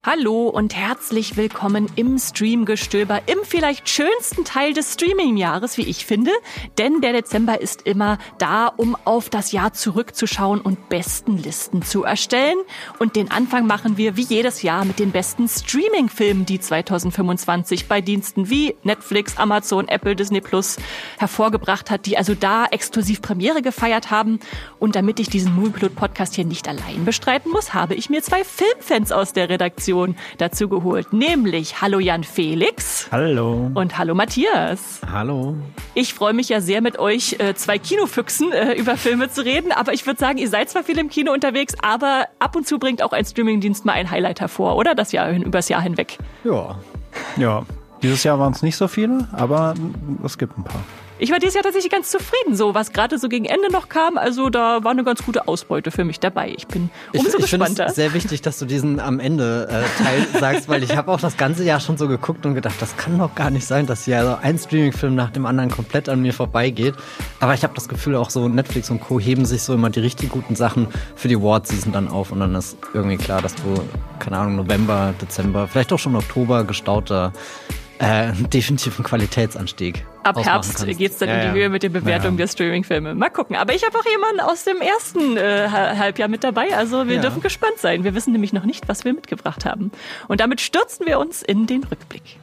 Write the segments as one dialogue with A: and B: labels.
A: Hallo und herzlich willkommen im Streamgestöber, im vielleicht schönsten Teil des Streaming-Jahres, wie ich finde. Denn der Dezember ist immer da, um auf das Jahr zurückzuschauen und besten Listen zu erstellen. Und den Anfang machen wir wie jedes Jahr mit den besten Streaming-Filmen, die 2025 bei Diensten wie Netflix, Amazon, Apple, Disney Plus hervorgebracht hat, die also da exklusiv Premiere gefeiert haben. Und damit ich diesen Moviepilot-Podcast hier nicht allein bestreiten muss, habe ich mir zwei Filmfans aus der Redaktion dazu geholt, nämlich hallo Jan Felix.
B: Hallo.
A: Und hallo Matthias.
C: Hallo.
A: Ich freue mich ja sehr mit euch zwei Kinofüchsen über Filme zu reden, aber ich würde sagen, ihr seid zwar viel im Kino unterwegs, aber ab und zu bringt auch ein Streamingdienst mal ein Highlight hervor, oder? Übers Jahr hinweg.
B: Ja. Dieses Jahr waren es nicht so viele, aber es gibt ein paar.
A: Ich war dieses Jahr tatsächlich ganz zufrieden, so was gerade so gegen Ende noch kam. Also da war eine ganz gute Ausbeute für mich dabei. Ich bin umso gespannter.
C: Ich finde es sehr wichtig, dass du diesen am Ende Teil sagst, weil ich habe auch das ganze Jahr schon so geguckt und gedacht, das kann doch gar nicht sein, dass hier also ein Streamingfilm nach dem anderen komplett an mir vorbeigeht. Aber ich habe das Gefühl, auch so Netflix und Co. heben sich so immer die richtig guten Sachen für die Award-Season dann auf. Und dann ist irgendwie klar, dass du, keine Ahnung, November, Dezember, vielleicht auch schon Oktober gestauter definitiven Qualitätsanstieg.
A: Ab Herbst geht's dann in die Höhe mit den Bewertungen der Streaming-Filme. Mal gucken. Aber ich habe auch jemanden aus dem ersten Halbjahr mit dabei. Also wir dürfen gespannt sein. Wir wissen nämlich noch nicht, was wir mitgebracht haben. Und damit stürzen wir uns in den Rückblick.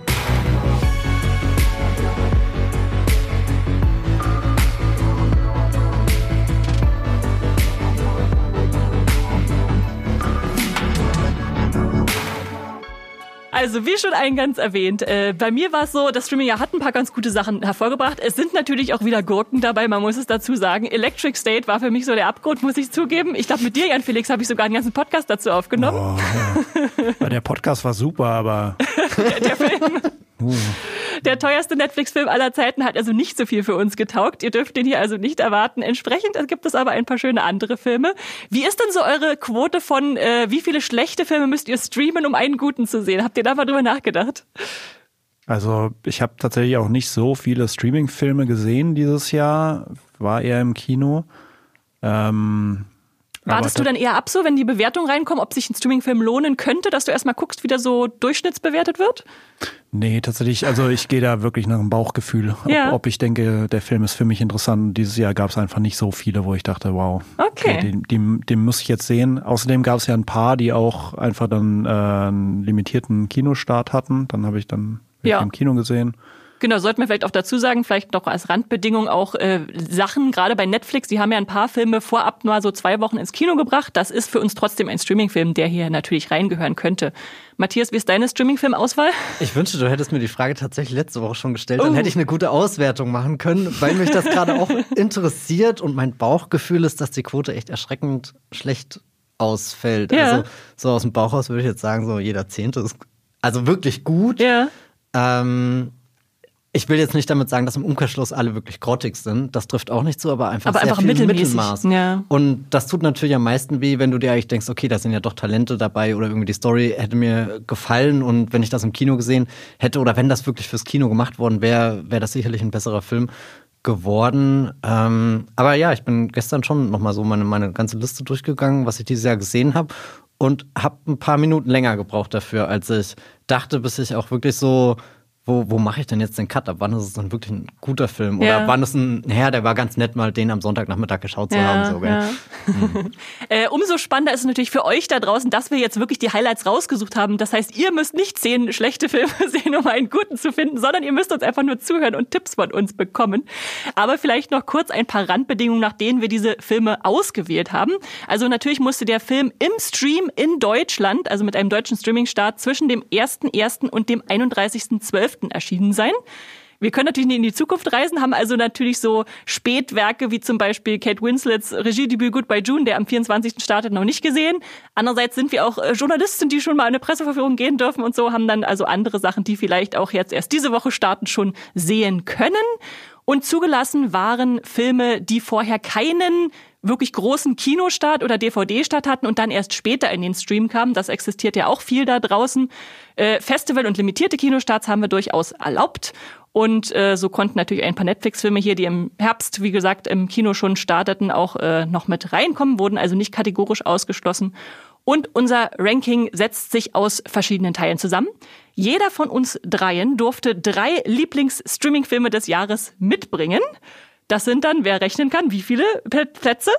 A: Also wie schon eingangs erwähnt, bei mir war es so, das Streaming-Jahr hat ein paar ganz gute Sachen hervorgebracht. Es sind natürlich auch wieder Gurken dabei, man muss es dazu sagen. Electric State war für mich so der Abgrund, muss ich zugeben. Ich glaube, mit dir, Jan Felix, habe ich sogar einen ganzen Podcast dazu aufgenommen.
B: Ja. Der Podcast war super, aber...
A: der Film... Der teuerste Netflix-Film aller Zeiten hat also nicht so viel für uns getaugt. Ihr dürft den hier also nicht erwarten. Entsprechend gibt es aber ein paar schöne andere Filme. Wie ist denn so eure Quote von, wie viele schlechte Filme müsst ihr streamen, um einen guten zu sehen? Habt ihr da mal drüber nachgedacht?
B: Also ich habe tatsächlich auch nicht so viele Streaming-Filme gesehen dieses Jahr. War eher im Kino.
A: Wartest du dann eher ab, so wenn die Bewertungen reinkommen, ob sich ein Streaming-Film lohnen könnte, dass du erstmal guckst, wie der so durchschnittsbewertet wird?
B: Nee, tatsächlich, also ich gehe da wirklich nach dem Bauchgefühl, ob ich denke, der Film ist für mich interessant. Dieses Jahr gab es einfach nicht so viele, wo ich dachte, wow, okay, den muss ich jetzt sehen. Außerdem gab es ja ein paar, die auch einfach dann einen limitierten Kinostart hatten. Dann habe ich dann im Kino gesehen.
A: Genau, sollten wir vielleicht auch dazu sagen, vielleicht noch als Randbedingung auch Sachen, gerade bei Netflix, die haben ja ein paar Filme vorab nur so 2 Wochen ins Kino gebracht. Das ist für uns trotzdem ein Streamingfilm, der hier natürlich reingehören könnte. Matthias, wie ist deine Streamingfilm-Auswahl?
C: Ich wünschte, du hättest mir die Frage tatsächlich letzte Woche schon gestellt. Dann hätte ich eine gute Auswertung machen können, weil mich das gerade auch interessiert. Und mein Bauchgefühl ist, dass die Quote echt erschreckend schlecht ausfällt. Ja. Also so aus dem Bauch aus würde ich jetzt sagen, so jeder 10. ist also wirklich gut.
A: Ja.
C: Ich will jetzt nicht damit sagen, dass im Umkehrschluss alle wirklich grottig sind. Das trifft auch nicht zu, aber einfach sehr viel Mittelmaß.
A: Ja.
C: Und das tut natürlich am meisten weh, wenn du dir eigentlich denkst, okay, da sind ja doch Talente dabei oder irgendwie die Story hätte mir gefallen und wenn ich das im Kino gesehen hätte oder wenn das wirklich fürs Kino gemacht worden wäre, wäre das sicherlich ein besserer Film geworden. Aber ja, ich bin gestern schon nochmal so meine ganze Liste durchgegangen, was ich dieses Jahr gesehen habe und habe ein paar Minuten länger gebraucht dafür, als ich dachte, bis ich auch wirklich so wo mache ich denn jetzt den Cut? Ab wann ist es dann wirklich ein guter Film? Oder wann ist der war ganz nett, mal den am Sonntagnachmittag geschaut zu haben. So, gell?
A: Ja. Umso spannender ist es natürlich für euch da draußen, dass wir jetzt wirklich die Highlights rausgesucht haben. Das heißt, ihr müsst nicht 10 schlechte Filme sehen, um einen guten zu finden, sondern ihr müsst uns einfach nur zuhören und Tipps von uns bekommen. Aber vielleicht noch kurz ein paar Randbedingungen, nach denen wir diese Filme ausgewählt haben. Also natürlich musste der Film im Stream in Deutschland, also mit einem deutschen Streaming-Start, zwischen dem 1.1. und dem 31.12. erschienen sein. Wir können natürlich nicht in die Zukunft reisen, haben also natürlich so Spätwerke wie zum Beispiel Kate Winslets Regiedebüt Goodbye June, der am 24. startet, noch nicht gesehen. Andererseits sind wir auch Journalisten, die schon mal eine Presseverführung gehen dürfen und so, haben dann also andere Sachen, die vielleicht auch jetzt erst diese Woche starten, schon sehen können. Und zugelassen waren Filme, die vorher keinen wirklich großen Kinostart oder DVD-Start hatten und dann erst später in den Stream kamen. Das existiert ja auch viel da draußen. Festival- und limitierte Kinostarts haben wir durchaus erlaubt. Und so konnten natürlich ein paar Netflix-Filme hier, die im Herbst, wie gesagt, im Kino schon starteten, auch noch mit reinkommen, wurden also nicht kategorisch ausgeschlossen. Und unser Ranking setzt sich aus verschiedenen Teilen zusammen. Jeder von uns dreien durfte 3 Lieblings-Streaming-Filme des Jahres mitbringen. Das sind dann, wer rechnen kann, wie viele Plätze?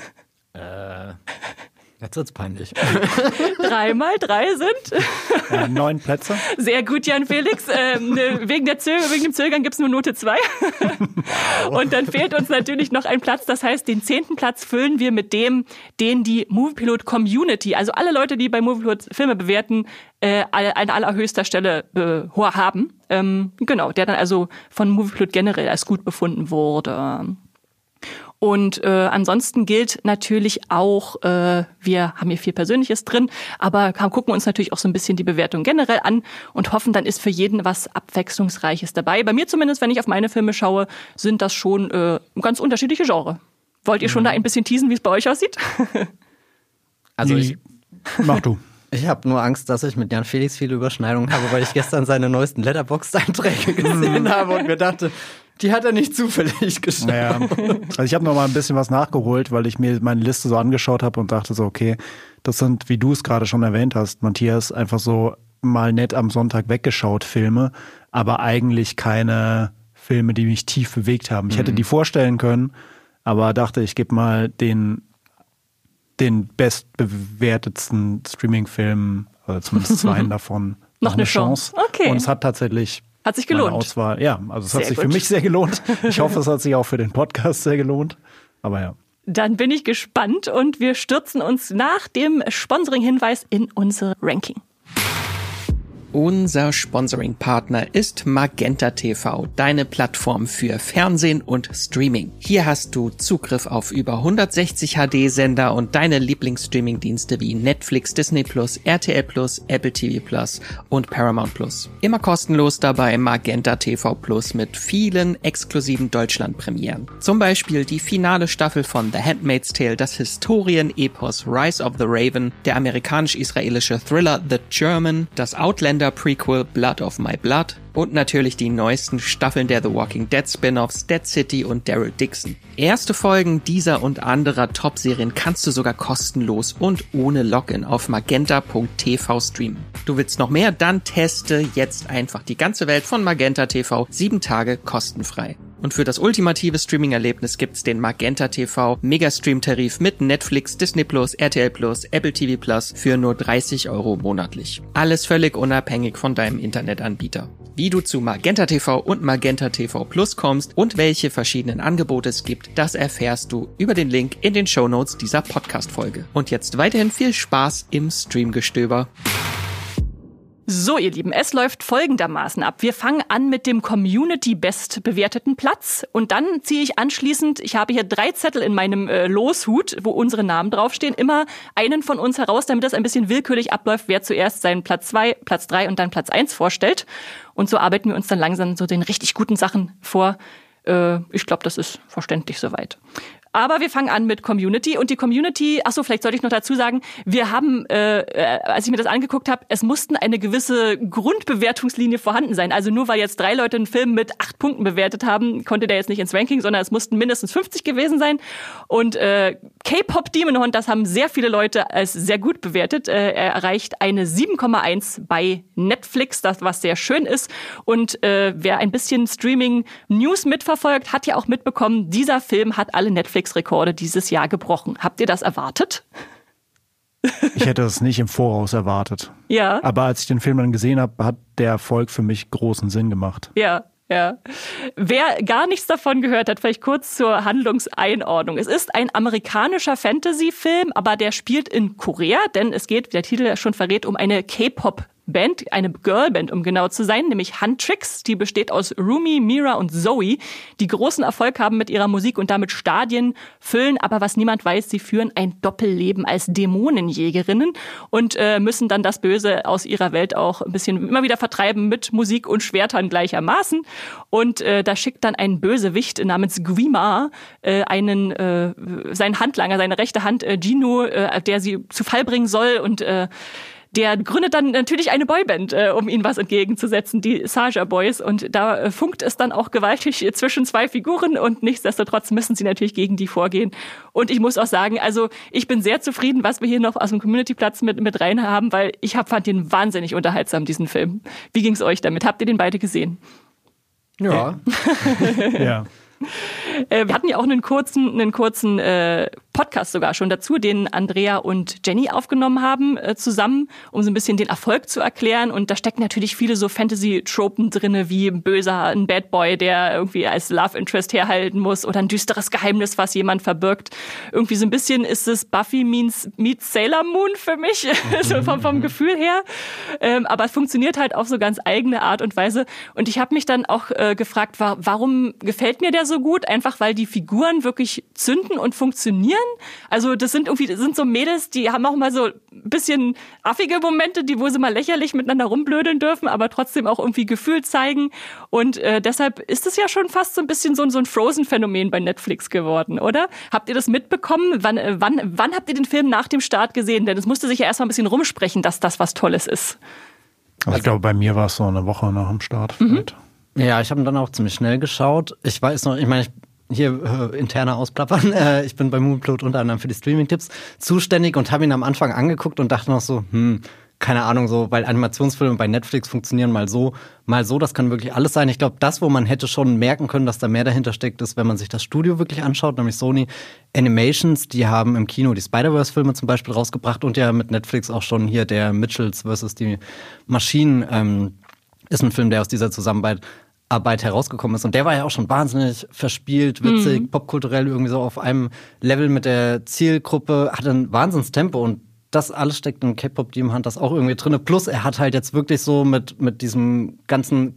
C: Jetzt wird's peinlich.
A: 3 mal 3 sind
B: 9 Plätze.
A: Sehr gut, Jan Felix. Wegen dem Zögern gibt's nur Note 2. Und dann fehlt uns natürlich noch ein Platz. Das heißt, den 10. Platz füllen wir mit dem, den die Moviepilot Community, also alle Leute, die bei Moviepilot Filme bewerten, an allerhöchster Stelle haben. Genau, der dann also von Moviepilot generell als gut befunden wurde. Und ansonsten gilt natürlich auch, wir haben hier viel Persönliches drin, aber gucken uns natürlich auch so ein bisschen die Bewertung generell an und hoffen, dann ist für jeden was Abwechslungsreiches dabei. Bei mir zumindest, wenn ich auf meine Filme schaue, sind das schon ganz unterschiedliche Genre. Wollt ihr schon da ein bisschen teasen, wie es bei euch aussieht?
C: Also
B: mach du.
C: Ich habe nur Angst, dass ich mit Jan Felix viele Überschneidungen habe, weil ich gestern seine neuesten Letterboxd-Einträge gesehen habe und mir dachte, die hat er nicht zufällig geschaut.
B: Naja. Also ich habe noch mal ein bisschen was nachgeholt, weil ich mir meine Liste so angeschaut habe und dachte so, okay, das sind, wie du es gerade schon erwähnt hast, Matthias, einfach so mal nett am Sonntag weggeschaut Filme, aber eigentlich keine Filme, die mich tief bewegt haben. Ich hätte die vorstellen können, aber dachte, ich gebe mal den bestbewertetsten Streaming-Film, oder zumindest 2 davon,
A: noch eine Chance. Okay.
B: Und es hat tatsächlich
A: hat sich gelohnt.
B: Auswahl, ja, also es hat sich für mich sehr gelohnt. Ich hoffe, es hat sich auch für den Podcast sehr gelohnt. Aber ja.
A: Dann bin ich gespannt und wir stürzen uns nach dem Sponsoring-Hinweis in unser Ranking.
D: Unser Sponsoring-Partner ist Magenta TV, deine Plattform für Fernsehen und Streaming. Hier hast du Zugriff auf über 160 HD-Sender und deine Lieblingsstreaming-Dienste wie Netflix, Disney+, RTL+, Apple TV+ und Paramount+. Immer kostenlos dabei Magenta TV Plus mit vielen exklusiven Deutschland-Premieren. Zum Beispiel die finale Staffel von The Handmaid's Tale, das Historien-Epos Rise of the Raven, der amerikanisch-israelische Thriller The German, das Outlander-Prequel Blood of My Blood und natürlich die neuesten Staffeln der The Walking Dead Spin-Offs Dead City und Daryl Dixon. Erste Folgen dieser und anderer Top-Serien kannst du sogar kostenlos und ohne Login auf magenta.tv streamen. Du willst noch mehr? Dann teste jetzt einfach die ganze Welt von Magenta TV 7 Tage kostenfrei. Und für das ultimative Streaming-Erlebnis gibt's den Magenta TV Megastream-Tarif mit Netflix, Disney+, RTL+, Apple TV+ für nur 30 € monatlich. Alles völlig unabhängig von deinem Internetanbieter. Wie du zu Magenta TV und Magenta TV Plus kommst und welche verschiedenen Angebote es gibt, das erfährst du über den Link in den Shownotes dieser Podcast-Folge. Und jetzt weiterhin viel Spaß im Streamgestöber.
A: So, ihr Lieben, es läuft folgendermaßen ab. Wir fangen an mit dem Community-Best bewerteten Platz und dann ziehe ich anschließend, ich habe hier 3 Zettel in meinem Loshut, wo unsere Namen draufstehen, immer einen von uns heraus, damit das ein bisschen willkürlich abläuft, wer zuerst seinen Platz 2, Platz 3 und dann Platz 1 vorstellt. Und so arbeiten wir uns dann langsam so den richtig guten Sachen vor. Ich glaube, das ist verständlich soweit. Aber wir fangen an mit Community und die Community, vielleicht sollte ich noch dazu sagen, wir haben, als ich mir das angeguckt habe, es mussten eine gewisse Grundbewertungslinie vorhanden sein. Also nur weil jetzt 3 Leute einen Film mit 8 Punkten bewertet haben, konnte der jetzt nicht ins Ranking, sondern es mussten mindestens 50 gewesen sein. Und K-Pop Demon Hunt, das haben sehr viele Leute als sehr gut bewertet. Er erreicht eine 7,1 bei Netflix, das was sehr schön ist. Und wer ein bisschen Streaming-News mitverfolgt, hat ja auch mitbekommen, dieser Film hat alle Netflix-Rekorde dieses Jahr gebrochen. Habt ihr das erwartet?
B: Ich hätte das nicht im Voraus erwartet.
A: Ja.
B: Aber als ich den Film dann gesehen habe, hat der Erfolg für mich großen Sinn gemacht.
A: Ja. Wer gar nichts davon gehört hat, vielleicht kurz zur Handlungseinordnung. Es ist ein amerikanischer Fantasy-Film, aber der spielt in Korea, denn es geht, wie der Titel schon verrät, um eine K-Pop-Band, eine Girlband, um genau zu sein, nämlich Huntrix. Die besteht aus Rumi, Mira und Zoe, die großen Erfolg haben mit ihrer Musik und damit Stadien füllen. Aber was niemand weiß, sie führen ein Doppelleben als Dämonenjägerinnen und müssen dann das Böse aus ihrer Welt auch ein bisschen immer wieder vertreiben mit Musik und Schwertern gleichermaßen. Und da schickt dann ein Bösewicht namens Guimar seinen Handlanger, seine rechte Hand, Gino, der sie zu Fall bringen soll und der gründet dann natürlich eine Boyband, um ihnen was entgegenzusetzen, die Saja Boys. Und da funkt es dann auch gewaltig zwischen zwei Figuren und nichtsdestotrotz müssen sie natürlich gegen die vorgehen. Und ich muss auch sagen, also ich bin sehr zufrieden, was wir hier noch aus dem Community-Platz mit rein haben, weil ich fand den wahnsinnig unterhaltsam, diesen Film. Wie ging's euch damit? Habt ihr den beide gesehen?
C: Ja.
B: Ja.
A: Wir hatten ja auch einen kurzen Podcast sogar schon dazu, den Andrea und Jenny aufgenommen haben zusammen, um so ein bisschen den Erfolg zu erklären. Und da stecken natürlich viele so Fantasy-Tropen drinne, wie ein Böser, ein Bad Boy, der irgendwie als Love Interest herhalten muss oder ein düsteres Geheimnis, was jemand verbirgt. Irgendwie so ein bisschen ist es Buffy meets Sailor Moon für mich, so vom Gefühl her. Aber es funktioniert halt auf so ganz eigene Art und Weise. Und ich habe mich dann auch gefragt, warum gefällt mir der so gut? Einfach weil die Figuren wirklich zünden und funktionieren. Also das sind so Mädels, die haben auch mal so ein bisschen affige Momente, wo sie mal lächerlich miteinander rumblödeln dürfen, aber trotzdem auch irgendwie Gefühl zeigen. Und deshalb ist es ja schon fast so ein bisschen so ein Frozen-Phänomen bei Netflix geworden, oder? Habt ihr das mitbekommen? Wann habt ihr den Film nach dem Start gesehen? Denn es musste sich ja erstmal ein bisschen rumsprechen, dass das was Tolles ist.
B: Also ich glaube, bei mir war es so eine Woche nach dem Start.
C: Ja, ich habe ihn dann auch ziemlich schnell geschaut. Ich weiß noch, hier interner Ausplappern. Ich bin bei Moonblood unter anderem für die Streaming-Tipps zuständig und habe ihn am Anfang angeguckt und dachte noch so, keine Ahnung, so, weil Animationsfilme bei Netflix funktionieren mal so, das kann wirklich alles sein. Ich glaube, das, wo man hätte schon merken können, dass da mehr dahinter steckt, ist, wenn man sich das Studio wirklich anschaut, nämlich Sony Animations, die haben im Kino die Spider-Verse-Filme zum Beispiel rausgebracht und ja mit Netflix auch schon hier der Mitchells vs. die Maschinen ist ein Film, der aus dieser Zusammenarbeit herausgekommen ist. Und der war ja auch schon wahnsinnig verspielt, witzig, popkulturell irgendwie so auf einem Level mit der Zielgruppe, hat ein Wahnsinnstempo und das alles steckt in K-Pop Demon Hunters auch irgendwie drin. Plus er hat halt jetzt wirklich so mit diesem ganzen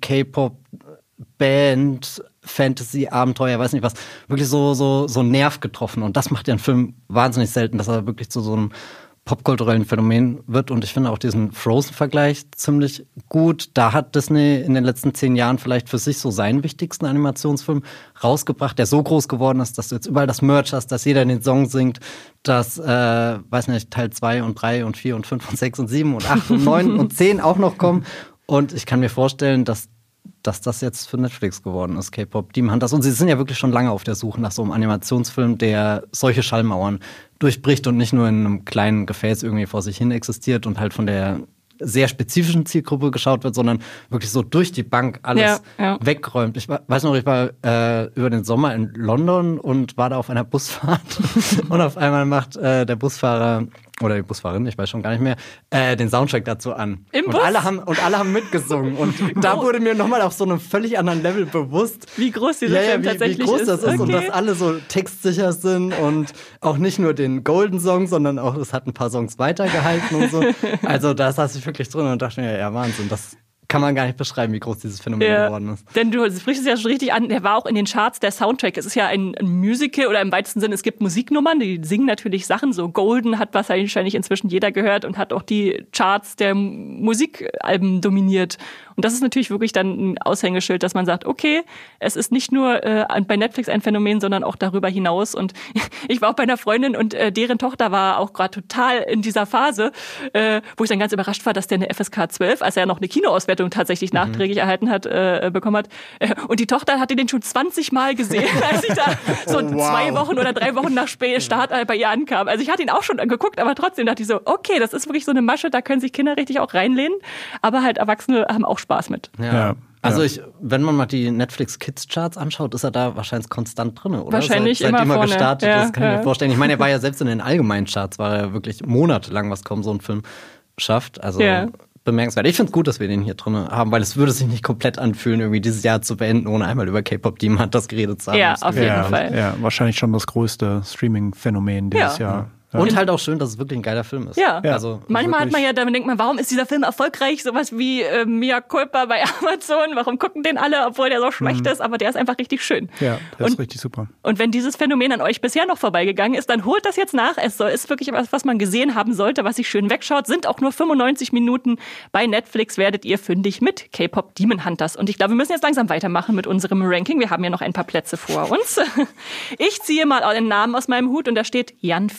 C: K-Pop-Band, Fantasy-Abenteuer, weiß nicht was, wirklich so Nerv getroffen. Und das macht ja einen Film wahnsinnig selten, dass er wirklich zu so einem popkulturellen Phänomen wird. Und ich finde auch diesen Frozen-Vergleich ziemlich gut. Da hat Disney in den letzten 10 Jahren vielleicht für sich so seinen wichtigsten Animationsfilm rausgebracht, der so groß geworden ist, dass du jetzt überall das Merch hast, dass jeder den Song singt, dass, weiß nicht, Teil 2 und 3 und 4 und 5 und 6 und 7 und 8 und 9 und 10 auch noch kommen. Und ich kann mir vorstellen, dass das jetzt für Netflix geworden ist, K-Pop Demon Hunters. Und sie sind ja wirklich schon lange auf der Suche nach so einem Animationsfilm, der solche Schallmauern durchbricht und nicht nur in einem kleinen Gefäß irgendwie vor sich hin existiert und halt von der sehr spezifischen Zielgruppe geschaut wird, sondern wirklich so durch die Bank alles wegräumt. Ich weiß noch, ich war über den Sommer in London und war da auf einer Busfahrt und auf einmal macht der Busfahrer oder die Busfahrerin, ich weiß schon gar nicht mehr, den Soundtrack dazu an.
A: Im Bus?
C: Und alle haben mitgesungen. Und da wurde mir nochmal auf so einem völlig anderen Level bewusst,
A: wie groß dieser Film tatsächlich ist.
C: Wie groß das ist und dass alle so textsicher sind und auch nicht nur den Golden Song, sondern auch, es hat ein paar Songs weitergehalten und so. Also da saß ich wirklich drin und dachte mir, ja Wahnsinn, das kann man gar nicht beschreiben, wie groß dieses Phänomen geworden ist.
A: Denn du sprichst es ja schon richtig an, der war auch in den Charts, der Soundtrack. Es ist ja ein Musical oder im weitesten Sinne, es gibt Musiknummern, die singen natürlich Sachen. So Golden hat wahrscheinlich inzwischen jeder gehört und hat auch die Charts der Musikalben dominiert. Und das ist natürlich wirklich dann ein Aushängeschild, dass man sagt, okay, es ist nicht nur bei Netflix ein Phänomen, sondern auch darüber hinaus. Und ich war auch bei einer Freundin und deren Tochter war auch gerade total in dieser Phase, wo ich dann ganz überrascht war, dass der eine FSK 12, als er noch eine Kinoauswertung tatsächlich nachträglich erhalten hat, bekommen hat. Und die Tochter hatte den schon 20 Mal gesehen, als ich da so 2 Wochen oder 3 Wochen nach Start bei ihr ankam. Also ich hatte ihn auch schon angeguckt, aber trotzdem dachte ich so, okay, das ist wirklich so eine Masche, da können sich Kinder richtig auch reinlehnen. Aber halt Erwachsene haben auch Spaß mit.
C: Ja. Also wenn man mal die Netflix Kids Charts anschaut, ist er da wahrscheinlich konstant drin, oder?
A: Wahrscheinlich
C: seit
A: immer vorne.
C: Gestartet ist, kann ich mir vorstellen. Ich meine, er war ja selbst in den allgemeinen Charts, war er wirklich monatelang, was kaum so ein Film schafft. Also bemerkenswert. Ich finde es gut, dass wir den hier drin haben, weil es würde sich nicht komplett anfühlen, irgendwie dieses Jahr zu beenden, ohne einmal über K-Pop Demon Hunters geredet zu haben.
A: Ja, auf jeden Fall.
B: Ja, wahrscheinlich schon das größte Streaming-Phänomen dieses Jahr.
C: Und halt auch schön, dass es wirklich ein geiler Film ist.
A: Ja,
C: also
A: manchmal hat man ja, damit denkt man, warum ist dieser Film erfolgreich? Sowas wie Mea Culpa bei Amazon. Warum gucken den alle, obwohl der so schlecht ist? Aber der ist einfach richtig schön.
B: Ja, der ist richtig super.
A: Und wenn dieses Phänomen an euch bisher noch vorbeigegangen ist, dann holt das jetzt nach. Es ist wirklich etwas, was man gesehen haben sollte, was sich schön wegschaut. Sind auch nur 95 Minuten. Bei Netflix werdet ihr fündig mit K-Pop Demon Hunters. Und ich glaube, wir müssen jetzt langsam weitermachen mit unserem Ranking. Wir haben ja noch ein paar Plätze vor uns. Ich ziehe mal einen Namen aus meinem Hut und da steht Jan Felix.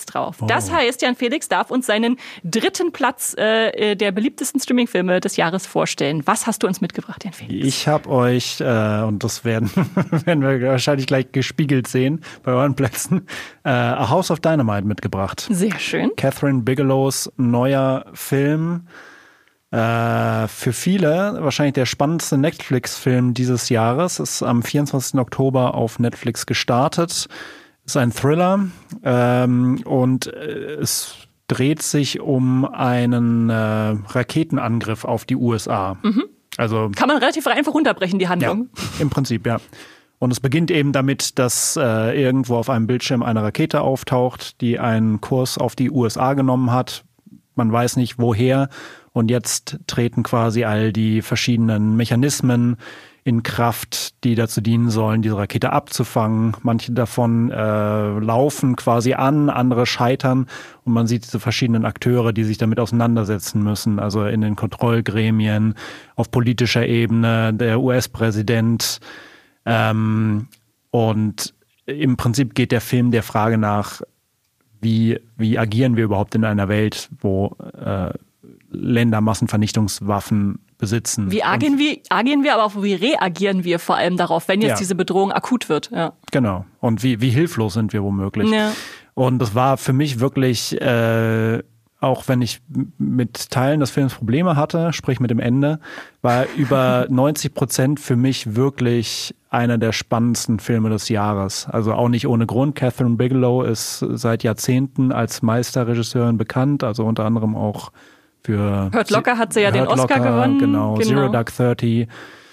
A: Netflix drauf. Oh. Das heißt, Jan Felix darf uns seinen 3. Platz der beliebtesten Streamingfilme des Jahres vorstellen. Was hast du uns mitgebracht, Jan Felix?
B: Ich habe euch, und das werden wir wahrscheinlich gleich gespiegelt sehen bei euren Plätzen, A House of Dynamite mitgebracht.
A: Sehr schön.
B: Catherine Bigelows neuer Film. Für viele wahrscheinlich der spannendste Netflix-Film dieses Jahres. Ist am 24. Oktober auf Netflix gestartet. Ist ein Thriller und es dreht sich um einen Raketenangriff auf die USA.
A: Mhm.
B: Also
A: kann man relativ einfach runterbrechen, die Handlung.
B: Ja, im Prinzip, ja. Und es beginnt eben damit, dass irgendwo auf einem Bildschirm eine Rakete auftaucht, die einen Kurs auf die USA genommen hat. Man weiß nicht woher. Und jetzt treten quasi all die verschiedenen Mechanismen in Kraft, die dazu dienen sollen, diese Rakete abzufangen. Manche davon laufen quasi an, andere scheitern. Und man sieht diese verschiedenen Akteure, die sich damit auseinandersetzen müssen. Also in den Kontrollgremien, auf politischer Ebene, der US-Präsident. Und im Prinzip geht der Film der Frage nach, wie agieren wir überhaupt in einer Welt, wo Länder Massenvernichtungswaffen besitzen.
A: Wie agieren wir, aber auch wie reagieren wir vor allem darauf, wenn jetzt diese Bedrohung akut wird. Ja.
B: Genau. Und wie hilflos sind wir womöglich.
A: Ja.
B: Und das war für mich wirklich, auch wenn ich mit Teilen des Films Probleme hatte, sprich mit dem Ende, war über 90% für mich wirklich einer der spannendsten Filme des Jahres. Also auch nicht ohne Grund. Catherine Bigelow ist seit Jahrzehnten als Meisterregisseurin bekannt, also unter anderem auch für
A: Hurt Locker hat sie ja den Oscar gewonnen.
B: Genau, Zero Dark 30.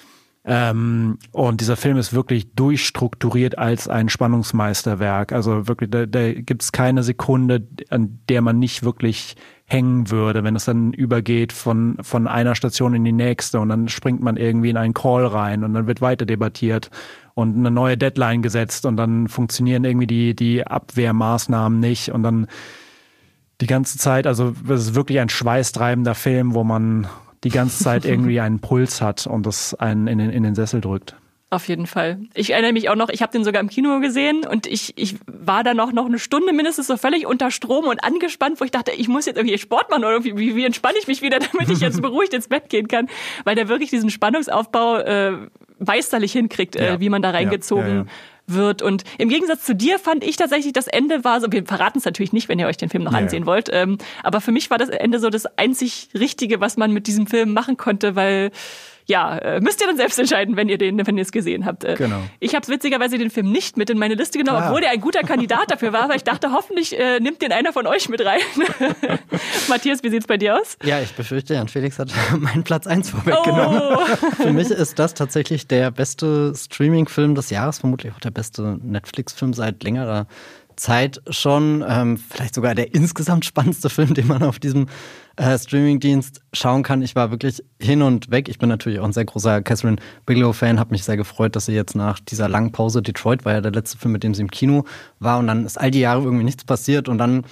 B: Und dieser Film ist wirklich durchstrukturiert als ein Spannungsmeisterwerk. Also wirklich, da gibt es keine Sekunde, an der man nicht wirklich hängen würde, wenn es dann übergeht von einer Station in die nächste und dann springt man irgendwie in einen Call rein und dann wird weiter debattiert und eine neue Deadline gesetzt und dann funktionieren irgendwie die Abwehrmaßnahmen nicht und dann die ganze Zeit, also es ist wirklich ein schweißtreibender Film, wo man die ganze Zeit irgendwie einen Puls hat und das einen in den Sessel drückt.
A: Auf jeden Fall. Ich erinnere mich auch noch, ich habe den sogar im Kino gesehen und ich war da noch eine Stunde mindestens so völlig unter Strom und angespannt, wo ich dachte, ich muss jetzt irgendwie Sport machen oder wie entspanne ich mich wieder, damit ich jetzt beruhigt ins Bett gehen kann, weil der wirklich diesen Spannungsaufbau meisterlich hinkriegt, wie man da reingezogen wird. Und im Gegensatz zu dir fand ich tatsächlich, das Ende war so, wir verraten es natürlich nicht, wenn ihr euch den Film noch ansehen wollt, aber für mich war das Ende so das einzig Richtige, was man mit diesem Film machen konnte, weil müsst ihr dann selbst entscheiden, wenn ihr es gesehen habt.
B: Genau.
A: Ich habe witzigerweise den Film nicht mit in meine Liste genommen, obwohl der ein guter Kandidat dafür war, weil ich dachte, hoffentlich nimmt den einer von euch mit rein. Matthias, wie sieht's bei dir aus?
C: Ja, ich befürchte, Jan Felix hat meinen Platz 1 vorweggenommen. Oh. Für mich ist das tatsächlich der beste Streaming-Film des Jahres, vermutlich auch der beste Netflix-Film seit längerer Zeit schon. Vielleicht sogar der insgesamt spannendste Film, den man auf diesem Streamingdienst schauen kann. Ich war wirklich hin und weg. Ich bin natürlich auch ein sehr großer Catherine Bigelow-Fan, habe mich sehr gefreut, dass sie jetzt nach dieser langen Pause, Detroit war ja der letzte Film, mit dem sie im Kino war und dann ist all die Jahre irgendwie nichts passiert und dann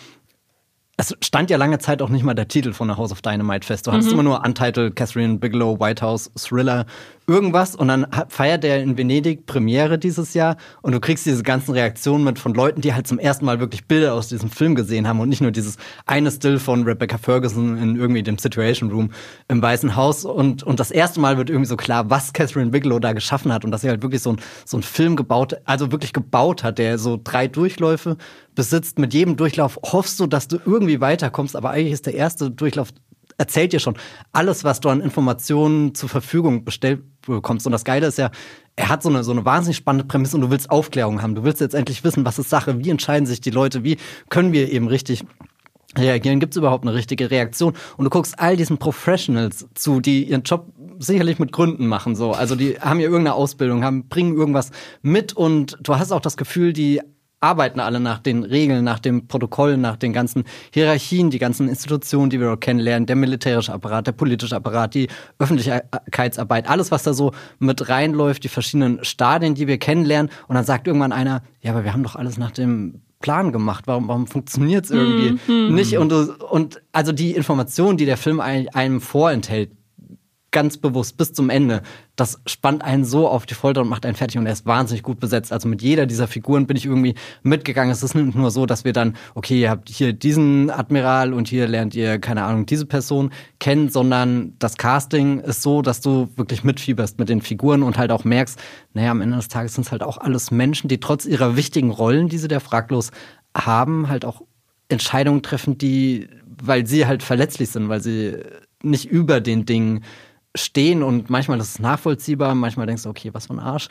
C: es stand ja lange Zeit auch nicht mal der Titel von A House of Dynamite fest. Du hattest immer nur Untitled, Catherine Bigelow, White House, Thriller, irgendwas. Und dann feiert der in Venedig Premiere dieses Jahr. Und du kriegst diese ganzen Reaktionen mit von Leuten, die halt zum ersten Mal wirklich Bilder aus diesem Film gesehen haben. Und nicht nur dieses eine Still von Rebecca Ferguson in irgendwie dem Situation Room im Weißen Haus. Und das erste Mal wird irgendwie so klar, was Catherine Bigelow da geschaffen hat. Und dass sie halt wirklich so ein Film gebaut hat, der so 3 Durchläufe besitzt. Mit jedem Durchlauf hoffst du, dass du irgendwie weiterkommst, aber eigentlich ist der erste Durchlauf, erzählt dir schon alles, was du an Informationen zur Verfügung bestellt bekommst. Und das Geile ist ja, er hat so eine wahnsinnig spannende Prämisse und du willst Aufklärung haben. Du willst jetzt endlich wissen, was ist Sache, wie entscheiden sich die Leute, wie können wir eben richtig reagieren, gibt es überhaupt eine richtige Reaktion? Und du guckst all diesen Professionals zu, die ihren Job sicherlich mit Gründen machen. So. Also die haben ja irgendeine Ausbildung, bringen irgendwas mit und du hast auch das Gefühl, die arbeiten alle nach den Regeln, nach dem Protokoll, nach den ganzen Hierarchien, die ganzen Institutionen, die wir auch kennenlernen, der militärische Apparat, der politische Apparat, die Öffentlichkeitsarbeit, alles, was da so mit reinläuft, die verschiedenen Stadien, die wir kennenlernen. Und dann sagt irgendwann einer, ja, aber wir haben doch alles nach dem Plan gemacht. Warum funktioniert es irgendwie nicht? Und also die Informationen, die der Film einem vorenthält, ganz bewusst bis zum Ende. Das spannt einen so auf die Folter und macht einen fertig und er ist wahnsinnig gut besetzt. Also mit jeder dieser Figuren bin ich irgendwie mitgegangen. Es ist nicht nur so, dass wir dann, okay, ihr habt hier diesen Admiral und hier lernt ihr, keine Ahnung, diese Person kennen, sondern das Casting ist so, dass du wirklich mitfieberst mit den Figuren und halt auch merkst, naja, am Ende des Tages sind es halt auch alles Menschen, die trotz ihrer wichtigen Rollen, die sie der Fraglos haben, halt auch Entscheidungen treffen, weil sie halt verletzlich sind, weil sie nicht über den Dingen stehen und manchmal ist es nachvollziehbar, manchmal denkst du, okay, was für ein Arsch.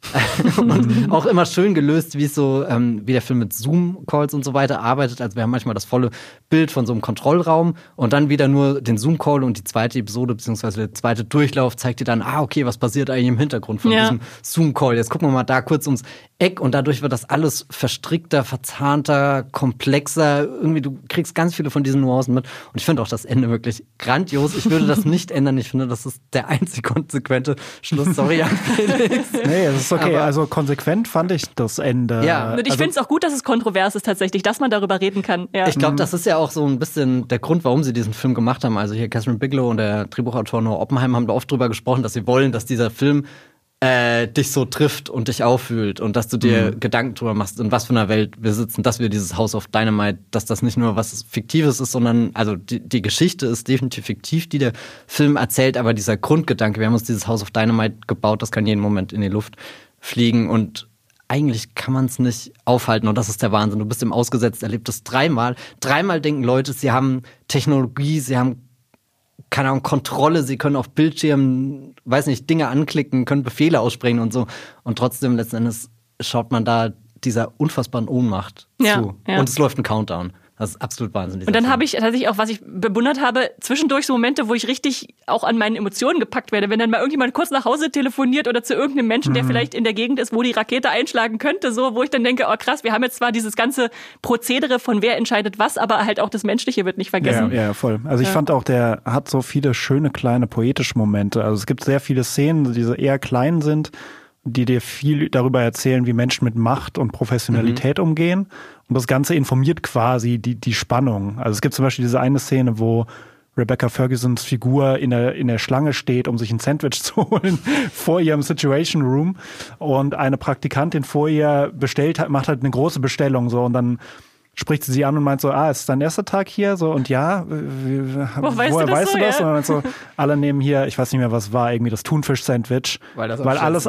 C: Und auch immer schön gelöst, wie der Film mit Zoom-Calls und so weiter arbeitet. Also wir haben manchmal das volle Bild von so einem Kontrollraum und dann wieder nur den Zoom-Call und die zweite Episode beziehungsweise der zweite Durchlauf zeigt dir dann, okay, was passiert eigentlich im Hintergrund von diesem Zoom-Call. Jetzt gucken wir mal da kurz ums Eck und dadurch wird das alles verstrickter, verzahnter, komplexer. Irgendwie, du kriegst ganz viele von diesen Nuancen mit. Und ich finde auch das Ende wirklich grandios. Ich würde das nicht ändern. Ich finde, das ist der einzig konsequente Schluss. Sorry an Felix.
B: Nee, das ist okay. Also konsequent fand ich das Ende.
A: Ja, und ich finde es auch gut, dass es kontrovers ist tatsächlich, dass man darüber reden kann. Ja.
C: Ich glaube, das ist ja auch so ein bisschen der Grund, warum sie diesen Film gemacht haben. Also hier Catherine Bigelow und der Drehbuchautor Noah Oppenheim haben da oft drüber gesprochen, dass sie wollen, dass dieser Film dich so trifft und dich auffühlt und dass du dir Gedanken drüber machst, in was für einer Welt wir sitzen, dass wir dieses House of Dynamite, dass das nicht nur was Fiktives ist, sondern also die Geschichte ist definitiv fiktiv, die der Film erzählt, aber dieser Grundgedanke, wir haben uns dieses House of Dynamite gebaut, das kann jeden Moment in die Luft fliegen und eigentlich kann man es nicht aufhalten und das ist der Wahnsinn. Du bist dem ausgesetzt, erlebt es dreimal. Dreimal denken Leute, sie haben Technologie, sie haben keine Ahnung, Kontrolle, sie können auf Bildschirmen, weiß nicht, Dinge anklicken, können Befehle aussprechen und so. Und trotzdem letzten Endes schaut man da dieser unfassbaren Ohnmacht zu. Ja. Und es läuft ein Countdown. Das ist absolut Wahnsinn.
A: Und dann habe ich tatsächlich auch, was ich bewundert habe, zwischendurch so Momente, wo ich richtig auch an meinen Emotionen gepackt werde. Wenn dann mal irgendjemand kurz nach Hause telefoniert oder zu irgendeinem Menschen, der vielleicht in der Gegend ist, wo die Rakete einschlagen könnte, so, wo ich dann denke, oh krass, wir haben jetzt zwar dieses ganze Prozedere von wer entscheidet was, aber halt auch das Menschliche wird nicht vergessen.
B: Ja, voll. Also ich fand auch, der hat so viele schöne kleine poetische Momente. Also es gibt sehr viele Szenen, die so eher klein sind, die dir viel darüber erzählen, wie Menschen mit Macht und Professionalität umgehen. Und das Ganze informiert quasi die Spannung. Also es gibt zum Beispiel diese eine Szene, wo Rebecca Fergusons Figur in der Schlange steht, um sich ein Sandwich zu holen vor ihrem Situation Room. Und eine Praktikantin vor ihr macht halt eine große Bestellung so und dann spricht sie an und meint so, ist dein erster Tag hier? So, und ja, woher weißt du das? Und dann so, alle nehmen hier, ich weiß nicht mehr, was war, irgendwie das Thunfisch-Sandwich. Weil alles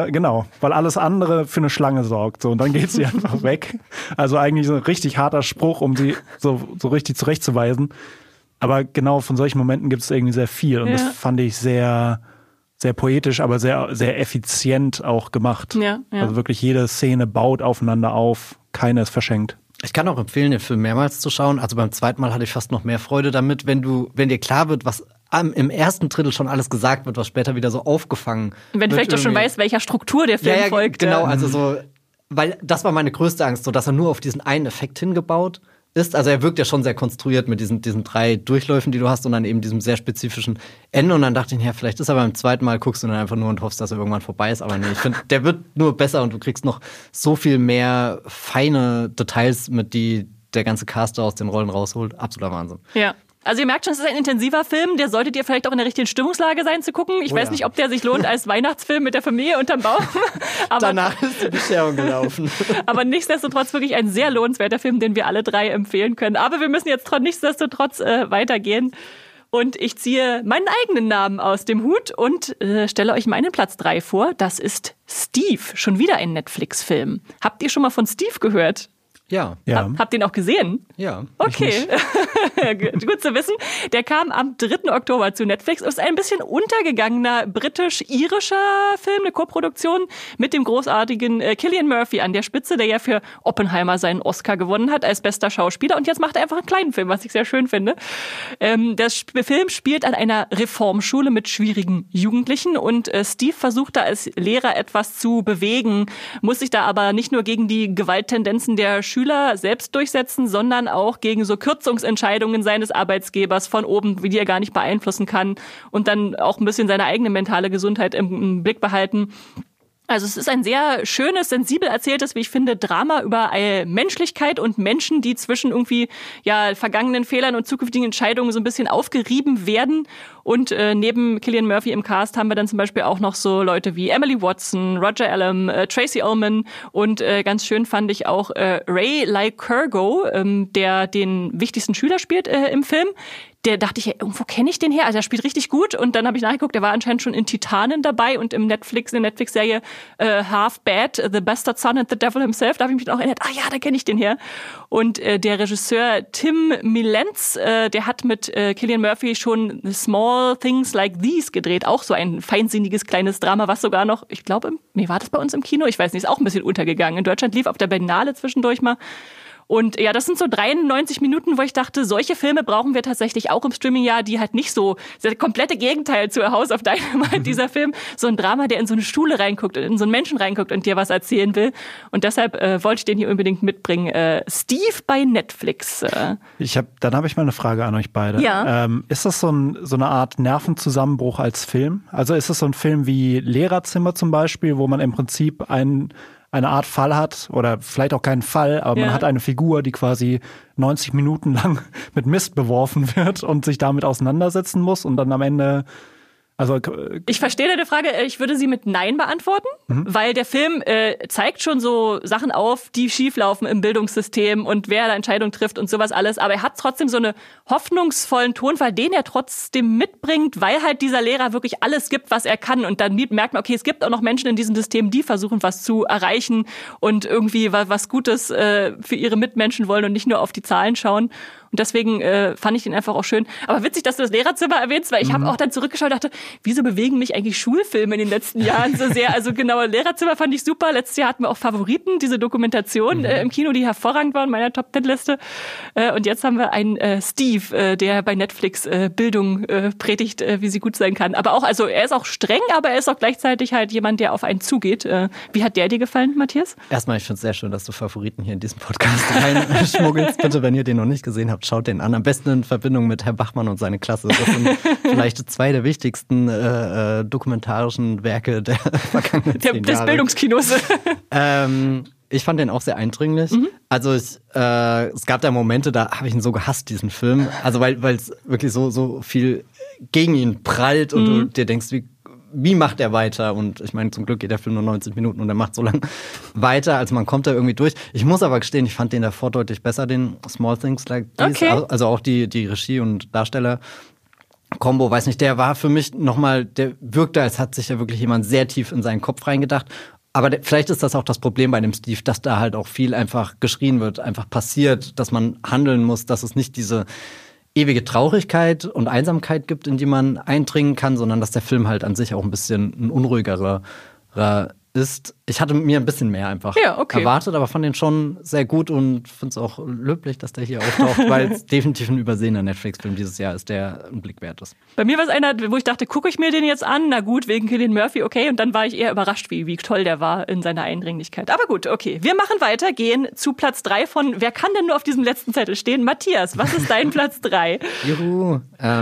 B: andere für eine Schlange sorgt. So, und dann geht sie einfach weg. Also eigentlich so ein richtig harter Spruch, um sie so richtig zurechtzuweisen. Aber genau von solchen Momenten gibt es irgendwie sehr viel. Und das fand ich sehr, sehr poetisch, aber sehr, sehr effizient auch gemacht. Ja. Also wirklich jede Szene baut aufeinander auf. Keine ist verschenkt.
C: Ich kann auch empfehlen, den Film mehrmals zu schauen. Also beim zweiten Mal hatte ich fast noch mehr Freude damit, wenn dir klar wird, was im ersten Drittel schon alles gesagt wird, was später wieder so aufgefangen wird.
A: Wenn du vielleicht auch schon weißt, welcher Struktur der Film folgt.
C: Genau, also so, weil das war meine größte Angst, so dass er nur auf diesen einen Effekt hingebaut ist. Also er wirkt ja schon sehr konstruiert mit diesen 3 Durchläufen, die du hast und dann eben diesem sehr spezifischen Ende. Und dann dachte ich, vielleicht ist er beim zweiten Mal, guckst du dann einfach nur und hoffst, dass er irgendwann vorbei ist. Aber nee, ich finde, der wird nur besser und du kriegst noch so viel mehr feine Details, mit die der ganze Cast aus den Rollen rausholt. Absoluter Wahnsinn.
A: Ja. Also ihr merkt schon, es ist ein intensiver Film, der solltet ihr vielleicht auch in der richtigen Stimmungslage sein zu gucken. Ich weiß nicht, ob der sich lohnt als Weihnachtsfilm mit der Familie unterm Baum.
C: Aber danach ist die Bescherung gelaufen.
A: Aber nichtsdestotrotz wirklich ein sehr lohnenswerter Film, den wir alle 3 empfehlen können. Aber wir müssen jetzt nichtsdestotrotz weitergehen. Und ich ziehe meinen eigenen Namen aus dem Hut und stelle euch meinen Platz 3 vor. Das ist Steve, schon wieder ein Netflix-Film. Habt ihr schon mal von Steve gehört?
C: Ja.
A: Habt ihr ihn auch gesehen?
C: Ja.
A: Okay, gut zu wissen. Der kam am 3. Oktober zu Netflix. Ist ein bisschen untergegangener britisch-irischer Film, eine Koproduktion mit dem großartigen Cillian Murphy an der Spitze, der ja für Oppenheimer seinen Oscar gewonnen hat als bester Schauspieler. Und jetzt macht er einfach einen kleinen Film, was ich sehr schön finde. Der Film spielt an einer Reformschule mit schwierigen Jugendlichen und Steve versucht da als Lehrer etwas zu bewegen, muss sich da aber nicht nur gegen die Gewalttendenzen der Schüler selbst durchsetzen, sondern auch gegen so Kürzungsentscheidungen seines Arbeitsgebers von oben, die er gar nicht beeinflussen kann und dann auch ein bisschen seine eigene mentale Gesundheit im Blick behalten. Also es ist ein sehr schönes, sensibel erzähltes, wie ich finde, Drama über Menschlichkeit und Menschen, die zwischen irgendwie vergangenen Fehlern und zukünftigen Entscheidungen so ein bisschen aufgerieben werden. Und neben Cillian Murphy im Cast haben wir dann zum Beispiel auch noch so Leute wie Emily Watson, Roger Allam, Tracy Ullman und ganz schön fand ich auch Ray Lycurgo, der den wichtigsten Schüler spielt im Film. Der dachte ich, irgendwo kenne ich den her. Also der spielt richtig gut. Und dann habe ich nachgeguckt, der war anscheinend schon in Titanen dabei und in der Netflix-Serie Half Bad, The Bastard Son and the Devil Himself. Da habe ich mich auch erinnert, da kenne ich den her. Und der Regisseur Tim Millenz, der hat mit Cillian Murphy schon Small Things Like These gedreht. Auch so ein feinsinniges kleines Drama, was sogar noch, ich glaube, war das bei uns im Kino? Ich weiß nicht, ist auch ein bisschen untergegangen. In Deutschland lief auf der Berlinale zwischendurch mal. Und ja, das sind so 93 Minuten, wo ich dachte, solche Filme brauchen wir tatsächlich auch im Streaming-Jahr, die halt nicht so, das komplette Gegenteil zu House of Dynamite, dieser Film, so ein Drama, der in so eine Schule reinguckt und in so einen Menschen reinguckt und dir was erzählen will. Und deshalb wollte ich den hier unbedingt mitbringen. Steve bei Netflix.
B: Dann habe ich mal eine Frage an euch beide.
A: Ja.
B: Ist das so eine Art Nervenzusammenbruch als Film? Also ist das so ein Film wie Lehrerzimmer zum Beispiel, wo man im Prinzip eine Art Fall hat oder vielleicht auch keinen Fall, aber man hat eine Figur, die quasi 90 Minuten lang mit Mist beworfen wird und sich damit auseinandersetzen muss und dann am Ende...
A: Ich verstehe deine Frage, ich würde sie mit Nein beantworten, weil der Film zeigt schon so Sachen auf, die schieflaufen im Bildungssystem und wer da Entscheidungen trifft und sowas alles, aber er hat trotzdem so einen hoffnungsvollen Tonfall, den er trotzdem mitbringt, weil halt dieser Lehrer wirklich alles gibt, was er kann und dann merkt man, okay, es gibt auch noch Menschen in diesem System, die versuchen, was zu erreichen und irgendwie was Gutes für ihre Mitmenschen wollen und nicht nur auf die Zahlen schauen. Und deswegen fand ich den einfach auch schön. Aber witzig, dass du das Lehrerzimmer erwähnst, weil ich habe auch dann zurückgeschaut und dachte, wieso bewegen mich eigentlich Schulfilme in den letzten Jahren so sehr? Also genau, Lehrerzimmer fand ich super. Letztes Jahr hatten wir auch Favoriten, diese Dokumentation im Kino, die hervorragend war in meiner Top-10-Liste. Und jetzt haben wir einen Steve, der bei Netflix Bildung predigt, wie sie gut sein kann. Aber auch, also er ist auch streng, aber er ist auch gleichzeitig halt jemand, der auf einen zugeht. Wie hat der dir gefallen, Matthias?
C: Erstmal, ich finde es sehr schön, dass du Favoriten hier in diesem Podcast reinschmuggelst. Bitte, wenn ihr den noch nicht gesehen habt, schaut den an. Am besten in Verbindung mit Herr Bachmann und seine Klasse. Das sind vielleicht zwei der wichtigsten dokumentarischen Werke der vergangenen 10 Jahre.
A: Des Bildungskinos.
C: Ich fand den auch sehr eindringlich. Also es gab da Momente, da habe ich ihn so gehasst, diesen Film. Also weil es wirklich so viel gegen ihn prallt und du dir denkst, wie macht er weiter? Und ich meine, zum Glück geht der Film nur 90 Minuten und er macht so lang weiter, also man kommt da irgendwie durch. Ich muss aber gestehen, ich fand den davor deutlich besser, den Small Things Like These.
A: Okay.
C: Also auch die Regie- und Darsteller-Kombo, weiß nicht, der war für mich nochmal, der wirkte, als hat sich da wirklich jemand sehr tief in seinen Kopf reingedacht. Aber vielleicht ist das auch das Problem bei dem Steve, dass da halt auch viel einfach geschrien wird, einfach passiert, dass man handeln muss, dass es nicht diese ewige Traurigkeit und Einsamkeit gibt, in die man eindringen kann, sondern dass der Film halt an sich auch ein bisschen ein unruhigerer ist. Ich hatte mir ein bisschen mehr einfach erwartet, aber fand den schon sehr gut und finde es auch löblich, dass der hier auftaucht, weil es definitiv ein übersehener Netflix-Film dieses Jahr ist, der ein Blick wert ist.
A: Bei mir war es einer, wo ich dachte, gucke ich mir den jetzt an? Na gut, wegen Cillian Murphy, okay. Und dann war ich eher überrascht, wie toll der war in seiner Eindringlichkeit. Aber gut, okay. Wir machen weiter, gehen zu Platz 3 von, wer kann denn nur auf diesem letzten Zettel stehen? Matthias, was ist dein Platz 3?
C: Juhu.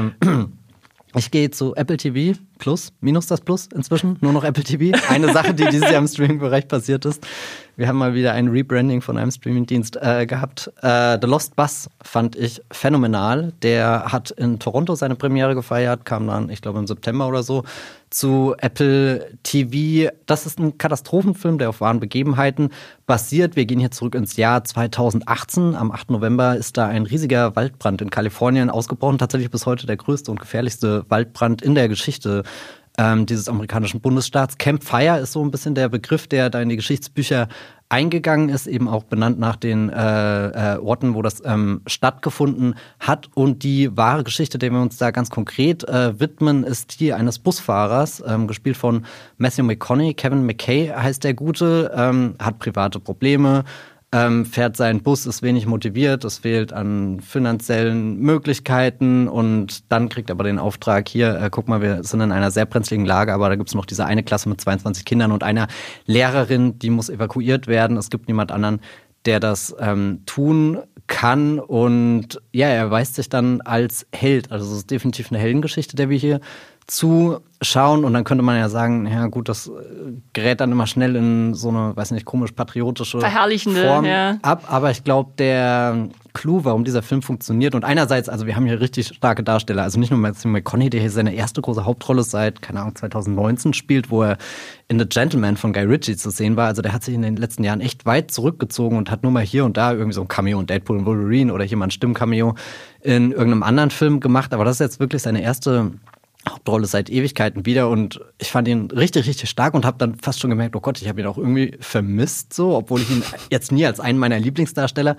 C: Ich gehe zu Apple TV Plus, minus das Plus inzwischen, nur noch Apple TV. Eine Sache, die dieses Jahr im Streaming-Bereich passiert ist. Wir haben mal wieder ein Rebranding von einem Streaming-Dienst gehabt. The Lost Bus fand ich phänomenal. Der hat in Toronto seine Premiere gefeiert, kam dann, ich glaube, im September oder so, zu Apple TV. Das ist ein Katastrophenfilm, der auf wahren Begebenheiten basiert. Wir gehen hier zurück ins Jahr 2018. Am 8. November ist da ein riesiger Waldbrand in Kalifornien ausgebrochen. Tatsächlich bis heute der größte und gefährlichste Waldbrand in der Geschichte dieses amerikanischen Bundesstaats. Camp Fire ist so ein bisschen der Begriff, der da in die Geschichtsbücher eingegangen ist, eben auch benannt nach den Orten, wo das stattgefunden hat. Und die wahre Geschichte, der wir uns da ganz konkret widmen, ist die eines Busfahrers, gespielt von Matthew McConaughey. Kevin McKay heißt der Gute, hat private Probleme, fährt seinen Bus, ist wenig motiviert, es fehlt an finanziellen Möglichkeiten und dann kriegt er aber den Auftrag, hier, guck mal, wir sind in einer sehr brenzligen Lage, aber da gibt es noch diese eine Klasse mit 22 Kindern und einer Lehrerin, die muss evakuiert werden. Es gibt niemand anderen, der das tun kann und ja, er erweist sich dann als Held. Also es ist definitiv eine Heldengeschichte, der wir hier zuschauen und dann könnte man ja sagen, ja gut, das gerät dann immer schnell in so eine, weiß nicht, komisch-patriotische
A: verherrlichende
C: Form ab, aber ich glaube, der Clou, warum dieser Film funktioniert und einerseits, also wir haben hier richtig starke Darsteller, also nicht nur Matthew McConaughey, der hier seine erste große Hauptrolle seit, keine Ahnung, 2019 spielt, wo er in The Gentleman von Guy Ritchie zu sehen war, also der hat sich in den letzten Jahren echt weit zurückgezogen und hat nur mal hier und da irgendwie so ein Cameo in Deadpool und Wolverine oder hier mal ein Stimmcameo in irgendeinem anderen Film gemacht, aber das ist jetzt wirklich seine erste Hauptrolle seit Ewigkeiten wieder und ich fand ihn richtig, richtig stark und habe dann fast schon gemerkt, oh Gott, ich habe ihn auch irgendwie vermisst, so, obwohl ich ihn jetzt nie als einen meiner Lieblingsdarsteller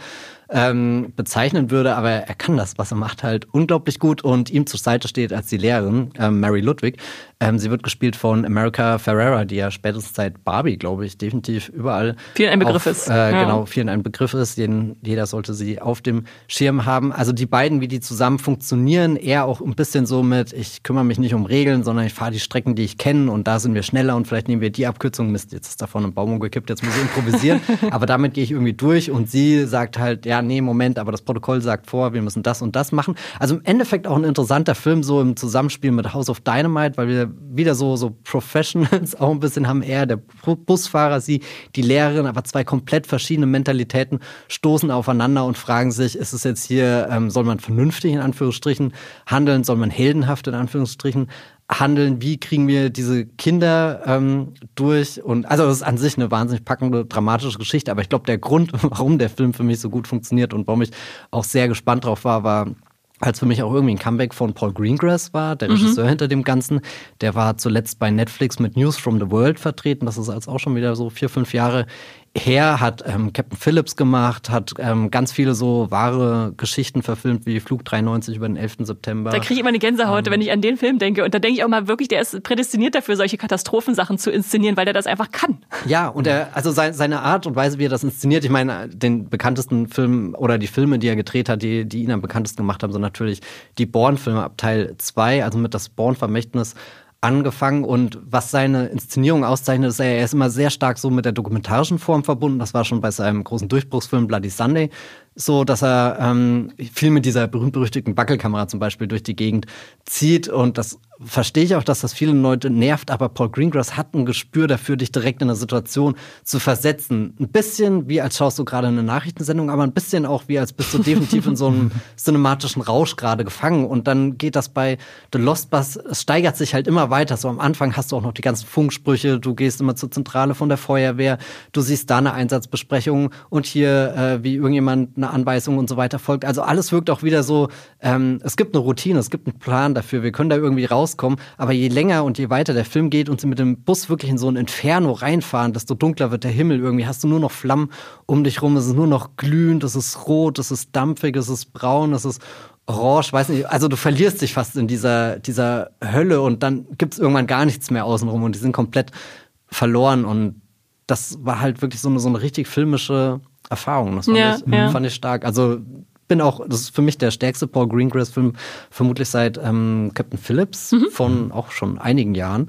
C: bezeichnen würde, aber er kann das, was er macht, halt unglaublich gut und ihm zur Seite steht als die Lehrerin, Mary Ludwig. Sie wird gespielt von America Ferrera, die ja spätestens seit Barbie, glaube ich, definitiv überall
A: vielen ein Begriff ist.
C: Genau, vielen ein Begriff ist, jeder sollte sie auf dem Schirm haben. Also die beiden, wie die zusammen funktionieren, eher auch ein bisschen so mit, ich kümmere mich nicht um Regeln, sondern ich fahre die Strecken, die ich kenne und da sind wir schneller und vielleicht nehmen wir die Abkürzung. Mist, jetzt ist da vorne ein Baum umgekippt, jetzt muss ich improvisieren. Aber damit gehe ich irgendwie durch und sie sagt halt, ja, nee, Moment, aber das Protokoll sagt vor, wir müssen das und das machen. Also im Endeffekt auch ein interessanter Film, so im Zusammenspiel mit House of Dynamite, weil wir wieder so Professionals auch ein bisschen haben, er, der Busfahrer, sie, die Lehrerin, aber zwei komplett verschiedene Mentalitäten stoßen aufeinander und fragen sich, ist es jetzt hier, soll man vernünftig in Anführungsstrichen handeln, soll man heldenhaft in Anführungsstrichen handeln, wie kriegen wir diese Kinder durch und also das ist an sich eine wahnsinnig packende, dramatische Geschichte, aber ich glaube, der Grund, warum der Film für mich so gut funktioniert und warum ich auch sehr gespannt drauf war, als für mich auch irgendwie ein Comeback von Paul Greengrass war, der Regisseur hinter dem Ganzen. Der war zuletzt bei Netflix mit News from the World vertreten, das ist jetzt auch schon wieder so 4-5 Jahre her, hat Captain Phillips gemacht, hat ganz viele so wahre Geschichten verfilmt, wie Flug 93 über den 11. September.
A: Da kriege ich immer eine Gänsehaut, wenn ich an den Film denke. Und da denke ich auch mal wirklich, der ist prädestiniert dafür, solche Katastrophensachen zu inszenieren, weil der das einfach kann.
C: Ja, und also seine Art und Weise, wie er das inszeniert, ich meine, den bekanntesten Film oder die Filme, die er gedreht hat, die ihn am bekanntesten gemacht haben, sind natürlich die Bourne-Filme ab Teil 2, also mit das Bourne-Vermächtnis angefangen und was seine Inszenierung auszeichnet, ist, er ist immer sehr stark so mit der dokumentarischen Form verbunden. Das war schon bei seinem großen Durchbruchsfilm Bloody Sunday so, dass er viel mit dieser berühmt-berüchtigten Wackelkamera zum Beispiel durch die Gegend zieht und das verstehe ich auch, dass das viele Leute nervt, aber Paul Greengrass hat ein Gespür dafür, dich direkt in eine Situation zu versetzen. Ein bisschen wie als schaust du gerade eine Nachrichtensendung, aber ein bisschen auch wie als bist du definitiv in so einem cinematischen Rausch gerade gefangen und dann geht das bei The Lost Bus, es steigert sich halt immer weiter. So am Anfang hast du auch noch die ganzen Funksprüche, du gehst immer zur Zentrale von der Feuerwehr, du siehst da eine Einsatzbesprechung und hier wie irgendjemand eine Anweisung und so weiter folgt. Also alles wirkt auch wieder so, es gibt eine Routine, es gibt einen Plan dafür, wir können da irgendwie rauskommen, aber je länger und je weiter der Film geht und sie mit dem Bus wirklich in so ein Inferno reinfahren, desto dunkler wird der Himmel, irgendwie hast du nur noch Flammen um dich rum, es ist nur noch glühend, es ist rot, es ist dampfig, es ist braun, es ist orange, weiß nicht, also du verlierst dich fast in dieser Hölle und dann gibt's irgendwann gar nichts mehr außenrum und die sind komplett verloren und das war halt wirklich so eine richtig filmische Erfahrung. Das fand ich stark. Also das ist für mich der stärkste Paul Greengrass-Film, vermutlich seit Captain Phillips von auch schon einigen Jahren.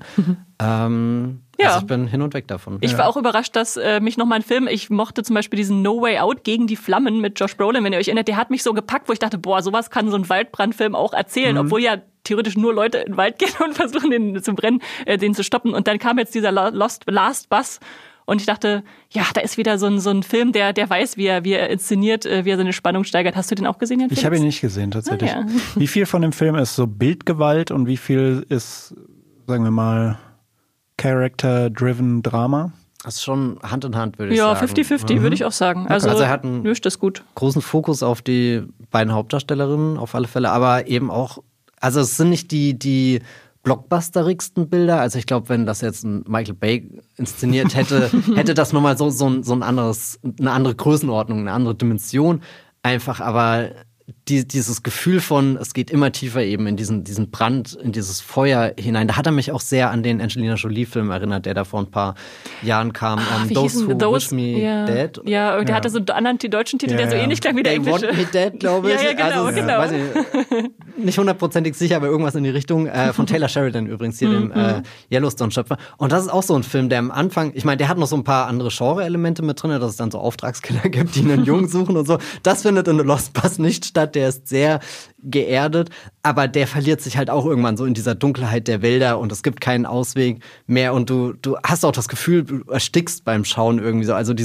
C: Also ich bin hin und weg davon.
A: Ich war auch überrascht, dass mich nochmal ein Film, ich mochte zum Beispiel diesen No Way Out gegen die Flammen mit Josh Brolin, wenn ihr euch erinnert, der hat mich so gepackt, wo ich dachte, boah, sowas kann so ein Waldbrandfilm auch erzählen, obwohl ja theoretisch nur Leute in den Wald gehen und versuchen, den zu brennen, den zu stoppen. Und dann kam jetzt dieser Last Bus. Und ich dachte, ja, da ist wieder so ein Film, der weiß, wie er inszeniert, wie er seine Spannung steigert. Hast du den auch gesehen, Jan Felix?
B: Ich habe ihn nicht gesehen, tatsächlich.
A: Ah, ja.
B: Wie viel von dem Film ist so Bildgewalt und wie viel ist, sagen wir mal, Character-driven Drama?
C: Das ist schon Hand in Hand, würde ich sagen.
A: Ja, 50-50, würde ich auch sagen. Also
C: er hat einen
A: gut.
C: Großen Fokus auf die beiden Hauptdarstellerinnen, auf alle Fälle, aber eben auch, also es sind nicht die blockbusterigsten Bilder. Also ich glaube, wenn das jetzt ein Michael Bay inszeniert hätte, hätte das nochmal so ein anderes, eine andere Größenordnung, eine andere Dimension. Einfach, aber dieses Gefühl von, es geht immer tiefer eben in diesen Brand, in dieses Feuer hinein. Da hat er mich auch sehr an den Angelina Jolie-Film erinnert, der da vor ein paar Jahren kam. Those Who Wish Me Dead.
A: Ja, der hatte so einen anderen deutschen Titel, der so ähnlich klang wie der englische.
C: They Want Me Dead, glaube ich.
A: Ja, genau,
C: also,
A: genau.
C: Weiß ich, nicht hundertprozentig sicher, aber irgendwas in die Richtung. Von Taylor Sheridan übrigens, hier dem Yellowstone-Schöpfer. Und das ist auch so ein Film, der am Anfang, ich meine, der hat noch so ein paar andere Genre-Elemente mit drin, dass es dann so Auftragskiller gibt, die einen Jungen suchen und so. Das findet in The Lost Bus nicht statt. hat, der ist sehr geerdet, aber der verliert sich halt auch irgendwann so in dieser Dunkelheit der Wälder und es gibt keinen Ausweg mehr und du hast auch das Gefühl, du erstickst beim Schauen irgendwie so. Also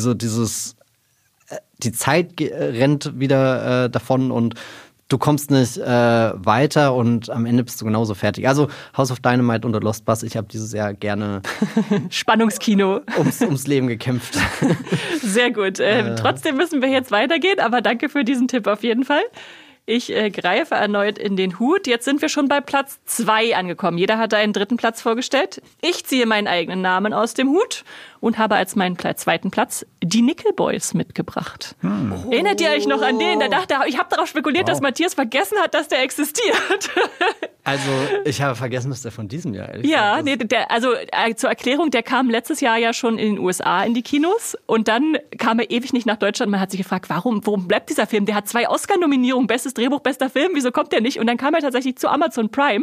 C: die Zeit rennt wieder davon und du kommst nicht weiter und am Ende bist du genauso fertig. Also House of Dynamite und The Lost Bus, ich habe dieses Jahr gerne
A: Spannungskino
C: ums Leben gekämpft.
A: Sehr gut. Trotzdem müssen wir jetzt weitergehen, aber danke für diesen Tipp auf jeden Fall. Ich greife erneut in den Hut. Jetzt sind wir schon bei Platz 2 angekommen. Jeder hat einen dritten Platz vorgestellt. Ich ziehe meinen eigenen Namen aus dem Hut und habe als meinen zweiten Platz die Nickel Boys mitgebracht. Erinnert ihr euch noch an den? Ich habe darauf spekuliert, dass Matthias vergessen hat, dass der existiert.
C: Also, ich habe vergessen, dass der von diesem Jahr ist.
A: Ja, zur Erklärung, der kam letztes Jahr ja schon in den USA in die Kinos und dann kam er ewig nicht nach Deutschland. Man hat sich gefragt, warum bleibt dieser Film? Der hat 2 Oscar-Nominierungen, bestes Drehbuch, bester Film, wieso kommt der nicht? Und dann kam er tatsächlich zu Amazon Prime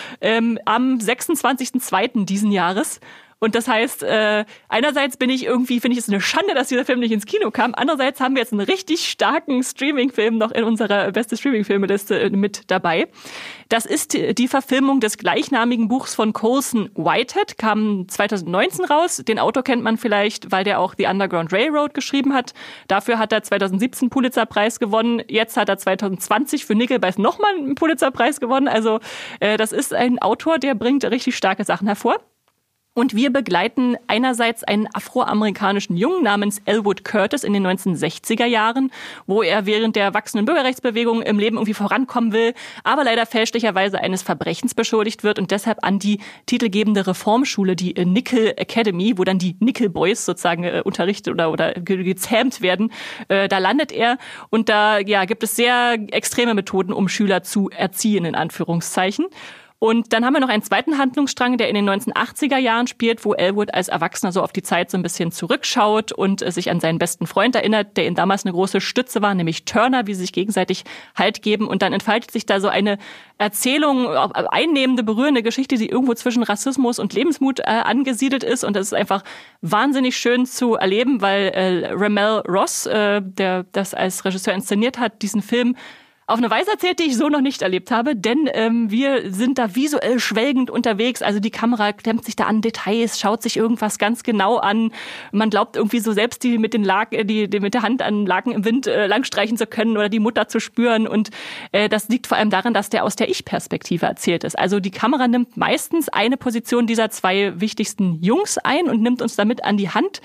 A: am 26.02. diesen Jahres. Und das heißt, einerseits finde ich es eine Schande, dass dieser Film nicht ins Kino kam. Andererseits haben wir jetzt einen richtig starken Streaming-Film noch in unserer beste Streaming-Filme-Liste mit dabei. Das ist die Verfilmung des gleichnamigen Buchs von Colson Whitehead, kam 2019 raus. Den Autor kennt man vielleicht, weil der auch The Underground Railroad geschrieben hat. Dafür hat er 2017 Pulitzer-Preis gewonnen. Jetzt hat er 2020 für Nickel Boys nochmal einen Pulitzer-Preis gewonnen. Also das ist ein Autor, der bringt richtig starke Sachen hervor. Und wir begleiten einerseits einen afroamerikanischen Jungen namens Elwood Curtis in den 1960er Jahren, wo er während der wachsenden Bürgerrechtsbewegung im Leben irgendwie vorankommen will, aber leider fälschlicherweise eines Verbrechens beschuldigt wird und deshalb an die titelgebende Reformschule, die Nickel Academy, wo dann die Nickel Boys sozusagen unterrichtet oder gezähmt werden, da landet er. Und da gibt es sehr extreme Methoden, um Schüler zu erziehen, in Anführungszeichen. Und dann haben wir noch einen zweiten Handlungsstrang, der in den 1980er Jahren spielt, wo Elwood als Erwachsener so auf die Zeit so ein bisschen zurückschaut und sich an seinen besten Freund erinnert, der ihm damals eine große Stütze war, nämlich Turner, wie sie sich gegenseitig Halt geben. Und dann entfaltet sich da so eine Erzählung, einnehmende, berührende Geschichte, die irgendwo zwischen Rassismus und Lebensmut angesiedelt ist. Und das ist einfach wahnsinnig schön zu erleben, weil Ramel Ross, der das als Regisseur inszeniert hat, diesen Film auf eine Weise erzählt, die ich so noch nicht erlebt habe, denn wir sind da visuell schwelgend unterwegs. Also die Kamera klemmt sich da an Details, schaut sich irgendwas ganz genau an. Man glaubt irgendwie so selbst die mit der Hand an Laken im Wind langstreichen zu können oder die Mutter zu spüren. Und das liegt vor allem daran, dass der aus der Ich-Perspektive erzählt ist. Also die Kamera nimmt meistens eine Position dieser 2 wichtigsten Jungs ein und nimmt uns damit an die Hand.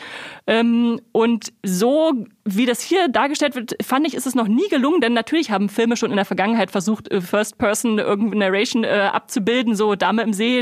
A: Und so wie das hier dargestellt wird, fand ich, ist es noch nie gelungen, denn natürlich haben Filme schon in der Vergangenheit versucht, First-Person irgendeine Narration abzubilden, so Dame im See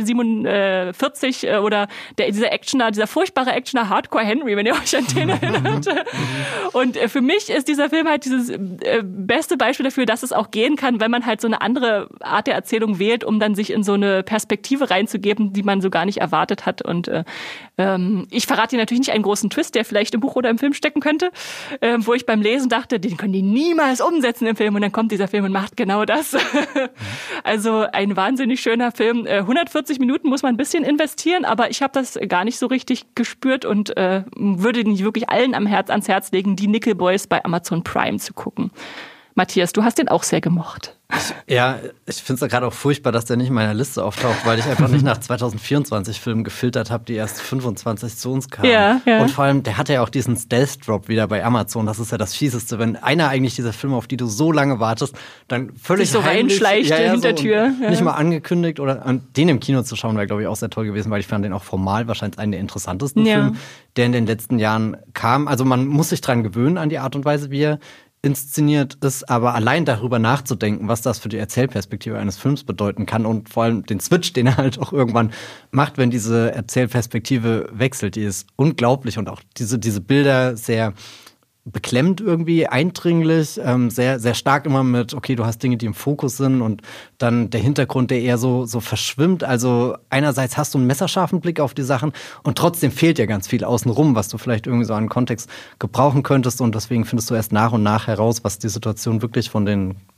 A: 47 oder dieser furchtbare Actioner Hardcore Henry, wenn ihr euch an den erinnert. Und für mich ist dieser Film halt dieses beste Beispiel dafür, dass es auch gehen kann, wenn man halt so eine andere Art der Erzählung wählt, um dann sich in so eine Perspektive reinzugeben, die man so gar nicht erwartet hat. Und ich verrate hier natürlich nicht einen großen Twist, der vielleicht im Buch oder im Film stecken könnte, wo ich beim Lesen dachte, den können die niemals umsetzen im Film. Und dann kommt dieser Film und macht genau das. Also ein wahnsinnig schöner Film. 140 Minuten muss man ein bisschen investieren, aber ich habe das gar nicht so richtig gespürt und würde nicht wirklich allen ans Herz legen, die Nickel Boys bei Amazon Prime zu gucken. Matthias, du hast den auch sehr gemocht.
C: Ja, ich finde es ja gerade auch furchtbar, dass der nicht in meiner Liste auftaucht, weil ich einfach nicht nach 2024 Filmen gefiltert habe, die erst 25 zu uns kamen.
A: Ja.
C: Und vor allem, der hatte ja auch diesen Stealth-Drop wieder bei Amazon. Das ist ja das Fieseste, wenn einer eigentlich dieser Filme, auf die du so lange wartest, dann völlig
A: sich so reinschleicht hinter Tür.
C: Ja. Nicht mal angekündigt oder den im Kino zu schauen, wäre, glaube ich, auch sehr toll gewesen, weil ich fand den auch formal wahrscheinlich einen der interessantesten Filme, der in den letzten Jahren kam. Also man muss sich dran gewöhnen an die Art und Weise, wie er inszeniert ist, aber allein darüber nachzudenken, was das für die Erzählperspektive eines Films bedeuten kann und vor allem den Switch, den er halt auch irgendwann macht, wenn diese Erzählperspektive wechselt, die ist unglaublich und auch diese Bilder sehr beklemmt irgendwie, eindringlich, sehr, sehr stark immer mit, okay, du hast Dinge, die im Fokus sind und dann der Hintergrund, der eher so verschwimmt. Also einerseits hast du einen messerscharfen Blick auf die Sachen und trotzdem fehlt ja ganz viel außenrum, was du vielleicht irgendwie so an Kontext gebrauchen könntest und deswegen findest du erst nach und nach heraus, was die Situation wirklich von den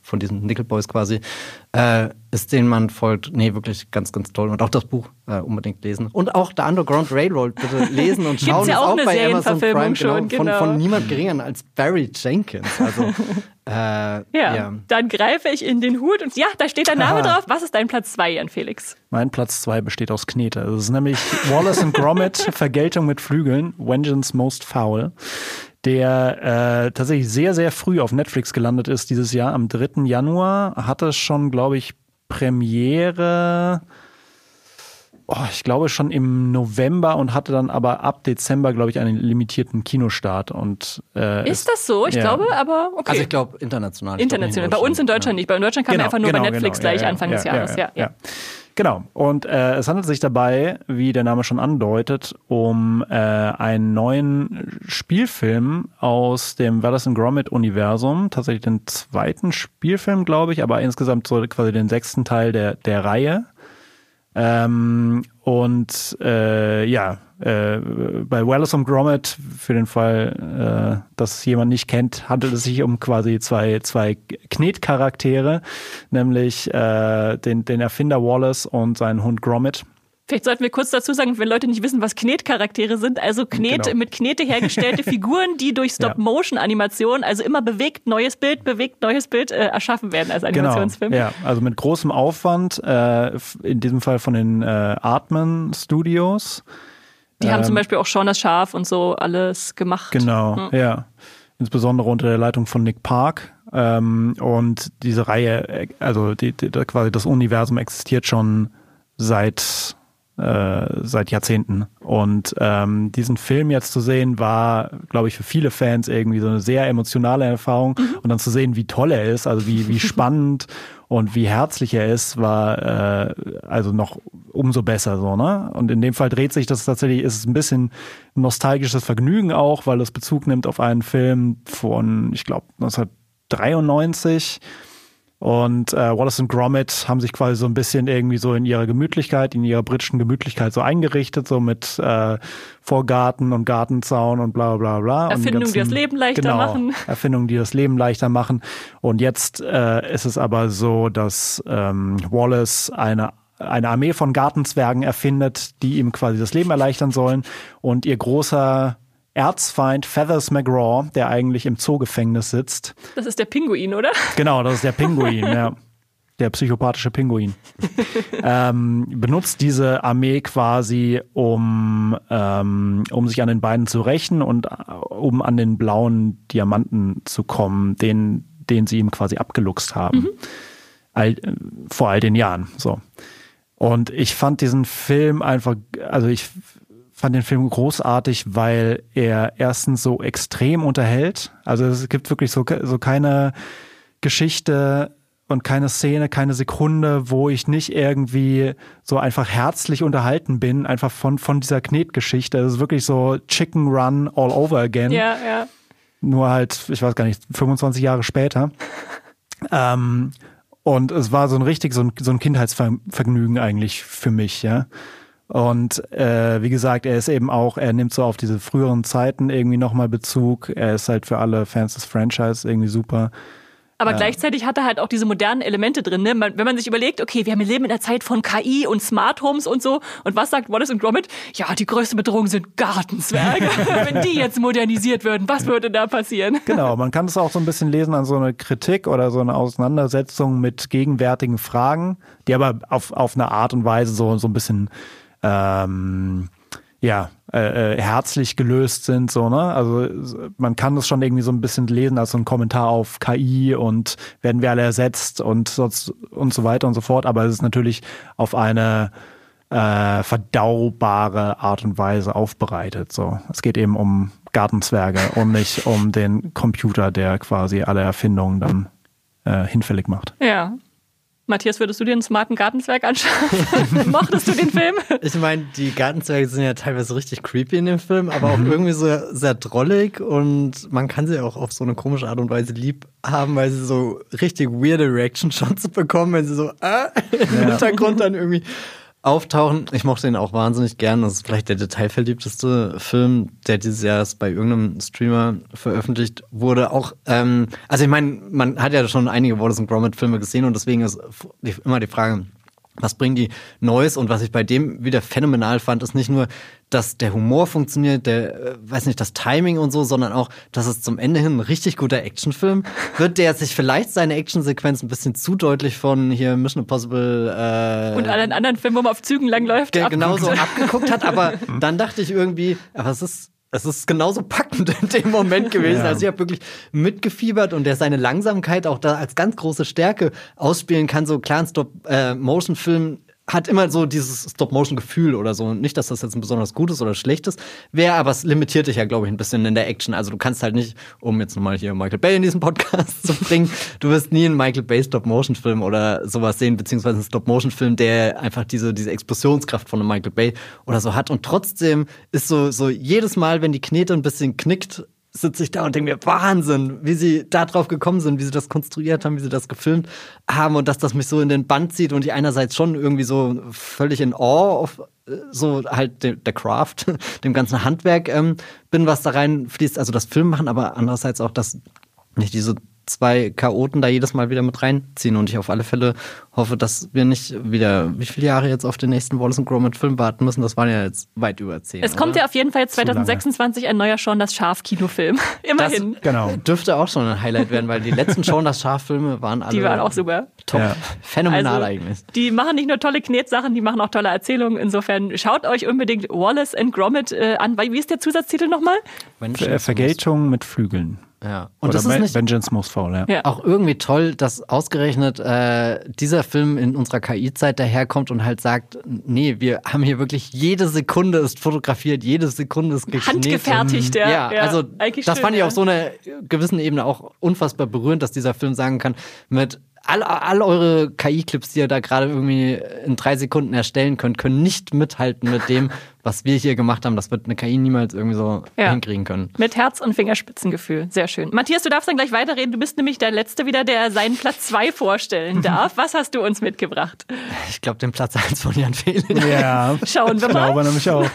C: von diesen Nickel Boys quasi, ist, denen man folgt. Nee, wirklich ganz, ganz toll. Und auch das Buch unbedingt lesen. Und auch The Underground Railroad bitte lesen und schauen.
A: Gibt's ja auch eine
C: bei Amazon Prime
A: schon, genau.
C: Von niemand geringeren als Barry Jenkins. Also,
A: Dann greife ich in den Hut und da steht dein Name drauf. Was ist dein Platz 2, Jan Felix?
B: Mein Platz 2 besteht aus Knete. Das ist nämlich Wallace & Gromit, Vergeltung mit Flügeln, Vengeance Most Foul, der tatsächlich sehr, sehr früh auf Netflix gelandet ist dieses Jahr. Am 3. Januar hatte schon, glaube ich, Premiere, ich glaube schon im November und hatte dann aber ab Dezember, glaube ich, einen limitierten Kinostart. Und,
A: ist das so? Ich glaube, aber okay.
C: Also ich glaube international.
A: International. Bei uns in Deutschland nicht. Bei Deutschland kann man einfach nur bei Netflix gleich Anfang des Jahres. Ja.
B: Genau. Und es handelt sich dabei, wie der Name schon andeutet, um einen neuen Spielfilm aus dem Wallace & Gromit-Universum. Tatsächlich den zweiten Spielfilm, glaube ich, aber insgesamt so quasi den 6. Teil der Reihe. Bei Wallace & Gromit, für den Fall, dass jemand nicht kennt, handelt es sich um quasi zwei Knetcharaktere, nämlich den Erfinder Wallace und seinen Hund Gromit.
A: Vielleicht sollten wir kurz dazu sagen, wenn Leute nicht wissen, was Knetcharaktere sind, also mit Knete hergestellte Figuren, die durch Stop-Motion-Animation, also immer bewegt neues Bild, erschaffen werden als Animationsfilm.
B: Genau, also mit großem Aufwand, in diesem Fall von den Artman Studios.
A: Die haben zum Beispiel auch Shaun das Schaf und so alles gemacht.
B: Genau, insbesondere unter der Leitung von Nick Park. Und diese Reihe, also quasi das Universum existiert schon seit Jahrzehnten. Und diesen Film jetzt zu sehen, war, glaube ich, für viele Fans irgendwie so eine sehr emotionale Erfahrung. Und dann zu sehen, wie toll er ist, also wie spannend und wie herzlich er ist, war also noch umso besser so, ne? Und in dem Fall dreht sich das tatsächlich, ist es ein bisschen nostalgisches Vergnügen auch, weil es Bezug nimmt auf einen Film von, ich glaube, 1993. Und Wallace & Gromit haben sich quasi so ein bisschen irgendwie so in ihrer britischen Gemütlichkeit so eingerichtet, so mit Vorgarten und Gartenzaun und bla bla bla.
A: Erfindungen, die das Leben leichter machen.
B: Erfindungen, die das Leben leichter machen. Und jetzt ist es aber so, dass Wallace eine Armee von Gartenzwergen erfindet, die ihm quasi das Leben erleichtern sollen. Und ihr großer Erzfeind Feathers McGraw, der eigentlich im Zoogefängnis sitzt.
A: Das ist der Pinguin, oder?
B: Genau, das ist der Pinguin, ja. Der psychopathische Pinguin. Benutzt diese Armee quasi, um sich an den beiden zu rächen und um an den blauen Diamanten zu kommen, den sie ihm quasi abgeluchst haben. Vor all den Jahren. So. Und ich fand diesen Film fand den Film großartig, weil er erstens so extrem unterhält. Also es gibt wirklich so keine Geschichte und keine Szene, keine Sekunde, wo ich nicht irgendwie so einfach herzlich unterhalten bin, einfach von dieser Knetgeschichte. Es ist wirklich so Chicken Run all over again.
A: Ja.
B: Nur halt, ich weiß gar nicht, 25 Jahre später. Und es war so ein Kindheitsvergnügen eigentlich für mich, ja. Und wie gesagt, er nimmt so auf diese früheren Zeiten irgendwie nochmal Bezug. Er ist halt für alle Fans des Franchise irgendwie super.
A: Aber gleichzeitig hat er halt auch diese modernen Elemente drin. Ne? Wenn man sich überlegt, okay, wir leben in der Zeit von KI und Smart Homes und so. Und was sagt Wallace & Gromit? Ja, die größte Bedrohung sind Gartenzwerge. Wenn die jetzt modernisiert würden, was würde da passieren?
B: Genau, man kann es auch so ein bisschen lesen an so eine Kritik oder so eine Auseinandersetzung mit gegenwärtigen Fragen, die aber auf eine Art und Weise so ein bisschen herzlich gelöst sind, so, ne? Also man kann das schon irgendwie so ein bisschen lesen als so ein Kommentar auf KI und werden wir alle ersetzt und so weiter und so fort, aber es ist natürlich auf eine verdaubare Art und Weise aufbereitet. So. Es geht eben um Gartenzwerge und nicht um den Computer, der quasi alle Erfindungen dann hinfällig macht.
A: Ja. Matthias, würdest du dir einen smarten Gartenzwerg anschauen? Mochtest du den Film?
C: Ich meine, die Gartenzwerge sind ja teilweise richtig creepy in dem Film, aber auch irgendwie so sehr drollig und man kann sie auch auf so eine komische Art und Weise lieb haben, weil sie so richtig weirde Reaction-Shots bekommen, wenn sie so im Hintergrund dann irgendwie auftauchen. Ich mochte ihn auch wahnsinnig gern. Das ist vielleicht der detailverliebteste Film, der dieses Jahr bei irgendeinem Streamer veröffentlicht wurde. Auch, also ich meine, man hat ja schon einige Wallace & Gromit-Filme gesehen und deswegen ist immer die Frage, was bringen die Neues? Und was ich bei dem wieder phänomenal fand, ist nicht nur, dass der Humor funktioniert, das Timing und so, sondern auch, dass es zum Ende hin ein richtig guter Actionfilm wird, der sich vielleicht seine Actionsequenz ein bisschen zu deutlich von hier Mission Impossible
A: und allen anderen Filmen, wo man auf Zügen langläuft,
C: genauso abgeguckt hat. Aber dann dachte ich irgendwie, aber es ist genauso packend in dem Moment gewesen. Ja. Also ich habe wirklich mitgefiebert und der seine Langsamkeit auch da als ganz große Stärke ausspielen kann. So klar, ein Stop-Motion-Film hat immer so dieses Stop-Motion-Gefühl oder so. Nicht, dass das jetzt ein besonders gutes oder schlechtes wäre, aber es limitiert dich ja, glaube ich, ein bisschen in der Action. Also du kannst halt nicht, um jetzt nochmal hier Michael Bay in diesen Podcast zu bringen, du wirst nie einen Michael Bay Stop-Motion-Film oder sowas sehen, beziehungsweise einen Stop-Motion-Film, der einfach diese Explosionskraft von einem Michael Bay oder so hat. Und trotzdem ist so jedes Mal, wenn die Knete ein bisschen knickt, sitze ich da und denke mir, Wahnsinn, wie sie da drauf gekommen sind, wie sie das konstruiert haben, wie sie das gefilmt haben und dass das mich so in den Band zieht und ich einerseits schon irgendwie so völlig in Awe auf so halt der Craft, dem ganzen Handwerk bin, was da reinfließt, also das Film machen, aber andererseits auch, dass nicht diese zwei Chaoten da jedes Mal wieder mit reinziehen und ich auf alle Fälle hoffe, dass wir nicht wieder, wie viele Jahre jetzt auf den nächsten Wallace & Gromit-Film warten müssen. Das waren ja jetzt weit über 10.
A: Es kommt ja auf jeden Fall jetzt 2026 ein neuer Shaun das Schaf-Kinofilm. Immerhin.
C: Das, genau. Dürfte auch schon ein Highlight werden, weil die letzten Shaun das Schaf-Filme waren alle.
A: Die waren auch super.
C: Top. Ja. Phänomenal
A: also,
C: eigentlich.
A: Die machen nicht nur tolle Knetsachen, die machen auch tolle Erzählungen. Insofern schaut euch unbedingt Wallace & Gromit an. Wie ist der Zusatztitel nochmal?
B: Vergeltung mit Flügeln.
C: Ja. Und
B: oder
C: das ist nicht
B: Vengeance Most Fall, ja.
C: Auch irgendwie toll, dass ausgerechnet dieser Film in unserer KI-Zeit daherkommt und halt sagt, nee, wir haben hier wirklich jede Sekunde ist fotografiert, jede Sekunde ist geknetet.
A: Handgefertigt, ja.
C: Also das fand ich auf so einer gewissen Ebene auch unfassbar berührend, dass dieser Film sagen kann, mit all eure KI-Clips, die ihr da gerade irgendwie in 3 Sekunden erstellen könnt, können nicht mithalten mit dem, was wir hier gemacht haben. Das wird eine KI niemals irgendwie so hinkriegen können.
A: Mit Herz- und Fingerspitzengefühl. Sehr schön. Matthias, du darfst dann gleich weiterreden. Du bist nämlich der Letzte wieder, der seinen Platz 2 vorstellen darf. Was hast du uns mitgebracht?
C: Ich glaube, den Platz 1 von Jan Fehling.
B: Ja,
A: schauen wir mal.
B: Ich glaube nämlich auch.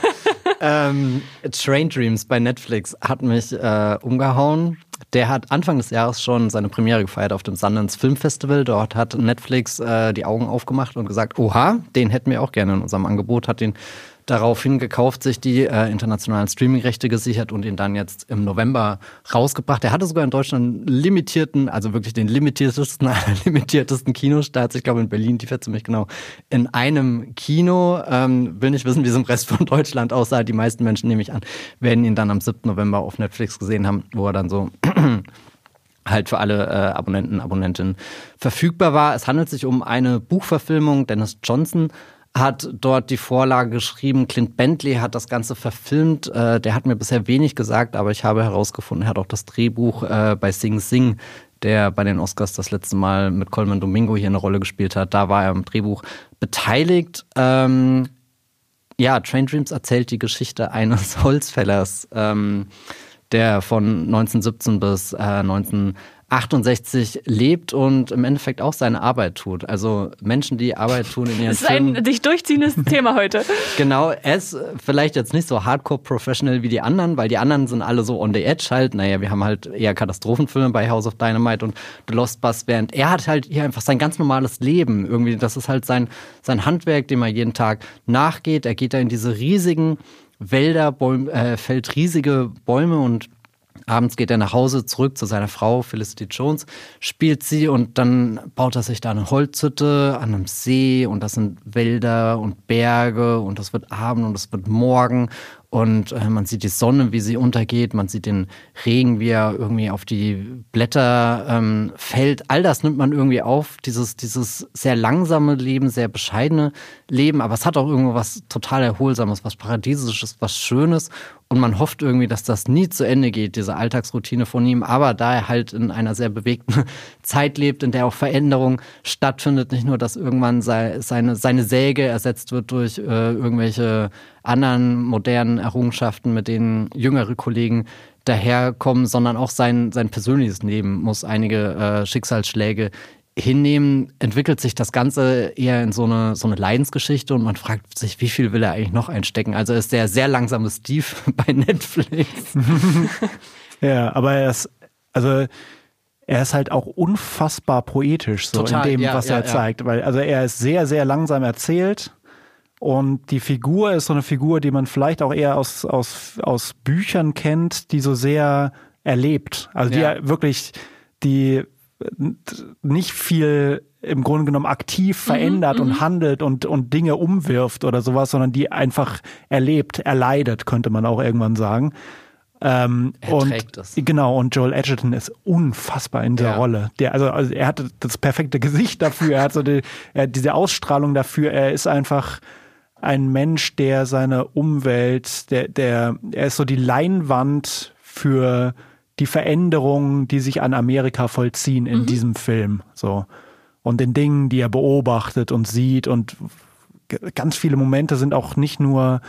C: Train Dreams bei Netflix hat mich umgehauen. Der hat Anfang des Jahres schon seine Premiere gefeiert auf dem Sundance Film Festival. Dort hat Netflix die Augen aufgemacht und gesagt, oha, den hätten wir auch gerne in unserem Angebot. Hat den daraufhin gekauft, sich die internationalen Streaming-Rechte gesichert und ihn dann jetzt im November rausgebracht. Er hatte sogar in Deutschland limitierten, also wirklich den limitiertesten Kinostarts. Ich glaube in Berlin, die fährt ziemlich genau, in einem Kino. Will nicht wissen, wie es im Rest von Deutschland aussah. Die meisten Menschen, nehme ich an, werden ihn dann am 7. November auf Netflix gesehen haben, wo er dann so halt für alle Abonnentinnen verfügbar war. Es handelt sich um eine Buchverfilmung. Dennis Johnson hat dort die Vorlage geschrieben. Clint Bentley hat das Ganze verfilmt. Der hat mir bisher wenig gesagt, aber ich habe herausgefunden, er hat auch das Drehbuch bei Sing Sing, der bei den Oscars das letzte Mal mit Colman Domingo hier eine Rolle gespielt hat. Da war er im Drehbuch beteiligt. Train Dreams erzählt die Geschichte eines Holzfällers, der von 1917 bis 1968 lebt und im Endeffekt auch seine Arbeit tut. Also Menschen, die Arbeit tun in ihren Filmen.
A: Das ist ein sich durchziehendes Thema heute.
C: Genau, er ist vielleicht jetzt nicht so hardcore-professional wie die anderen, weil die anderen sind alle so on the edge halt. Naja, wir haben halt eher Katastrophenfilme bei House of Dynamite und The Lost Bus, während er hat halt hier einfach sein ganz normales Leben. Irgendwie, das ist halt sein Handwerk, dem er jeden Tag nachgeht. Er geht da in diese riesigen Wälder, fällt riesige Bäume und abends geht er nach Hause zurück zu seiner Frau, Felicity Jones, spielt sie und dann baut er sich da eine Holzhütte an einem See und das sind Wälder und Berge und es wird Abend und es wird Morgen und man sieht die Sonne, wie sie untergeht, man sieht den Regen, wie er irgendwie auf die Blätter fällt. All das nimmt man irgendwie auf, dieses sehr langsame Leben, sehr bescheidene Leben, aber es hat auch irgendwo was total Erholsames, was Paradiesisches, was Schönes. Und man hofft irgendwie, dass das nie zu Ende geht, diese Alltagsroutine von ihm. Aber da er halt in einer sehr bewegten Zeit lebt, in der auch Veränderung stattfindet, nicht nur, dass irgendwann seine Säge ersetzt wird durch irgendwelche anderen modernen Errungenschaften, mit denen jüngere Kollegen daherkommen, sondern auch sein persönliches Leben muss einige Schicksalsschläge hinnehmen, entwickelt sich das Ganze eher in so eine Leidensgeschichte und man fragt sich, wie viel will er eigentlich noch einstecken? Also ist der sehr langsame Steve bei Netflix.
B: Ja, aber er ist halt auch unfassbar poetisch so total, in dem, was er zeigt. Weil, also er ist sehr, sehr langsam erzählt und die Figur ist so eine Figur, die man vielleicht auch eher aus Büchern kennt, die so sehr erlebt. Also die nicht viel im Grunde genommen aktiv verändert und handelt und Dinge umwirft oder sowas, sondern die einfach erlebt, erleidet, könnte man auch irgendwann sagen.
C: Er trägt es.
B: Genau, und Joel Edgerton ist unfassbar in der Rolle. Also er hat das perfekte Gesicht dafür, er hat so diese Ausstrahlung dafür, er ist einfach ein Mensch, der seine Umwelt, er ist so die Leinwand für die Veränderungen, die sich an Amerika vollziehen in diesem Film. So. Und den Dingen, die er beobachtet und sieht. Und ganz viele Momente sind auch nicht nur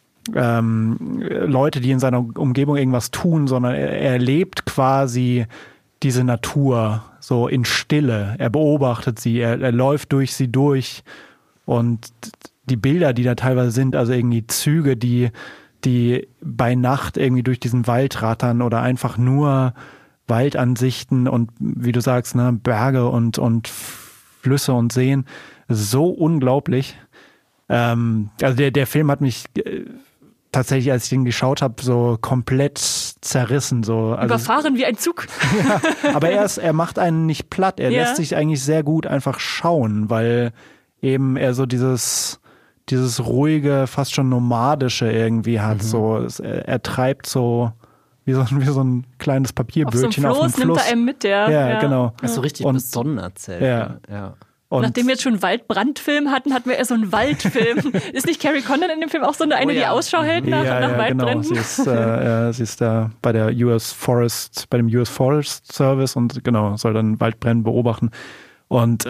B: Leute, die in seiner Umgebung irgendwas tun, sondern er erlebt quasi diese Natur so in Stille. Er beobachtet sie, er läuft durch sie durch. Und die Bilder, die da teilweise sind, also irgendwie Züge, die bei Nacht irgendwie durch diesen Wald rattern oder einfach nur Waldansichten und wie du sagst, ne, Berge und Flüsse und Seen. So unglaublich. Also der Film hat mich tatsächlich, als ich den geschaut habe, so komplett zerrissen. So. Also,
A: überfahren wie ein Zug.
B: Ja, aber er macht einen nicht platt. Er lässt sich eigentlich sehr gut einfach schauen, weil eben er so dieses ruhige, fast schon nomadische irgendwie hat. So, er treibt so wie so ein kleines Papierbötchen auf dem Floß.
A: Nimmt er einem mit,
B: ja, genau.
C: Das ist so richtig besonnen erzählt.
B: Ja.
A: Und nachdem wir jetzt schon einen Waldbrandfilm hatten wir eher so einen Waldfilm. Ist nicht Carrie Condon in dem Film auch so eine die Ausschau hält nach Waldbränden?
B: Genau. Sie ist da bei dem US Forest Service und genau, soll dann Waldbrände beobachten. Und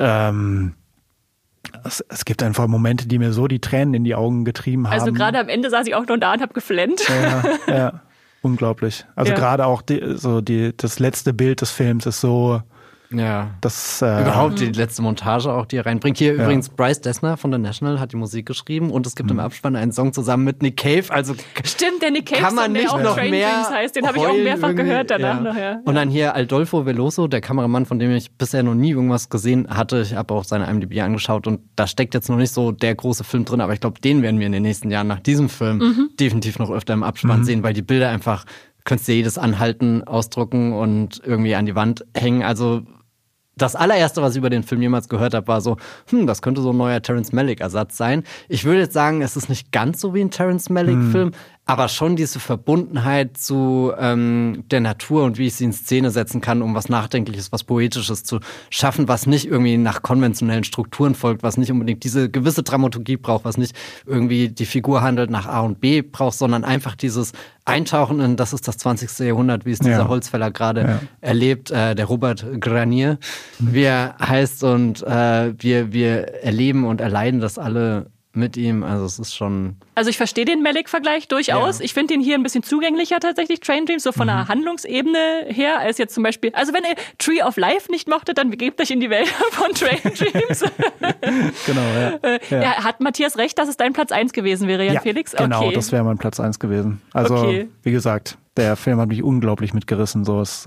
B: es gibt einfach Momente, die mir so die Tränen in die Augen getrieben haben.
A: Also gerade am Ende saß ich auch noch da und habe geflennt.
B: Ja, unglaublich. Also gerade auch das letzte Bild des Films ist so.
C: Ja.
B: Das,
C: überhaupt die letzte Montage auch, die er reinbringt. Hier übrigens Bryce Dessner von The National hat die Musik geschrieben und es gibt im Abspann einen Song zusammen mit Nick Cave. Also
A: stimmt, der Nick Cave
C: kann man
A: der
C: nicht
A: auch
C: noch
A: Train
C: mehr
A: Dreams heißt, den habe ich auch mehrfach gehört danach noch. Ja.
C: Und dann hier Adolfo Veloso, der Kameramann, von dem ich bisher noch nie irgendwas gesehen hatte. Ich habe auch seine IMDb angeschaut und da steckt jetzt noch nicht so der große Film drin, aber ich glaube, den werden wir in den nächsten Jahren nach diesem Film definitiv noch öfter im Abspann sehen, weil die Bilder einfach, könntest du jedes anhalten, ausdrucken und irgendwie an die Wand hängen. Also das allererste, was ich über den Film jemals gehört habe, war so, das könnte so ein neuer Terrence Malick-Ersatz sein. Ich würde jetzt sagen, es ist nicht ganz so wie ein Terrence Malick-Film, aber schon diese Verbundenheit zu der Natur und wie ich sie in Szene setzen kann, um was Nachdenkliches, was Poetisches zu schaffen, was nicht irgendwie nach konventionellen Strukturen folgt, was nicht unbedingt diese gewisse Dramaturgie braucht, was nicht irgendwie die Figur handelt nach A und B braucht, sondern einfach dieses Eintauchen in, das ist das 20. Jahrhundert, wie es dieser Holzfäller gerade erlebt, der Robert Granier, wie er heißt, und wir erleben und erleiden das alle mit ihm, also es ist schon...
A: Also ich verstehe den Malick-Vergleich durchaus. Ja. Ich finde ihn hier ein bisschen zugänglicher tatsächlich, Train Dreams, so von der Handlungsebene her, als jetzt zum Beispiel, also wenn ihr Tree of Life nicht mochtet, dann begebt euch in die Welt von Train Dreams.
B: Genau, ja.
A: Hat Matthias recht, dass es dein Platz 1 gewesen wäre, Jan Felix?
B: Genau, das wäre mein Platz 1 gewesen. Also, wie gesagt, der Film hat mich unglaublich mitgerissen, so ist,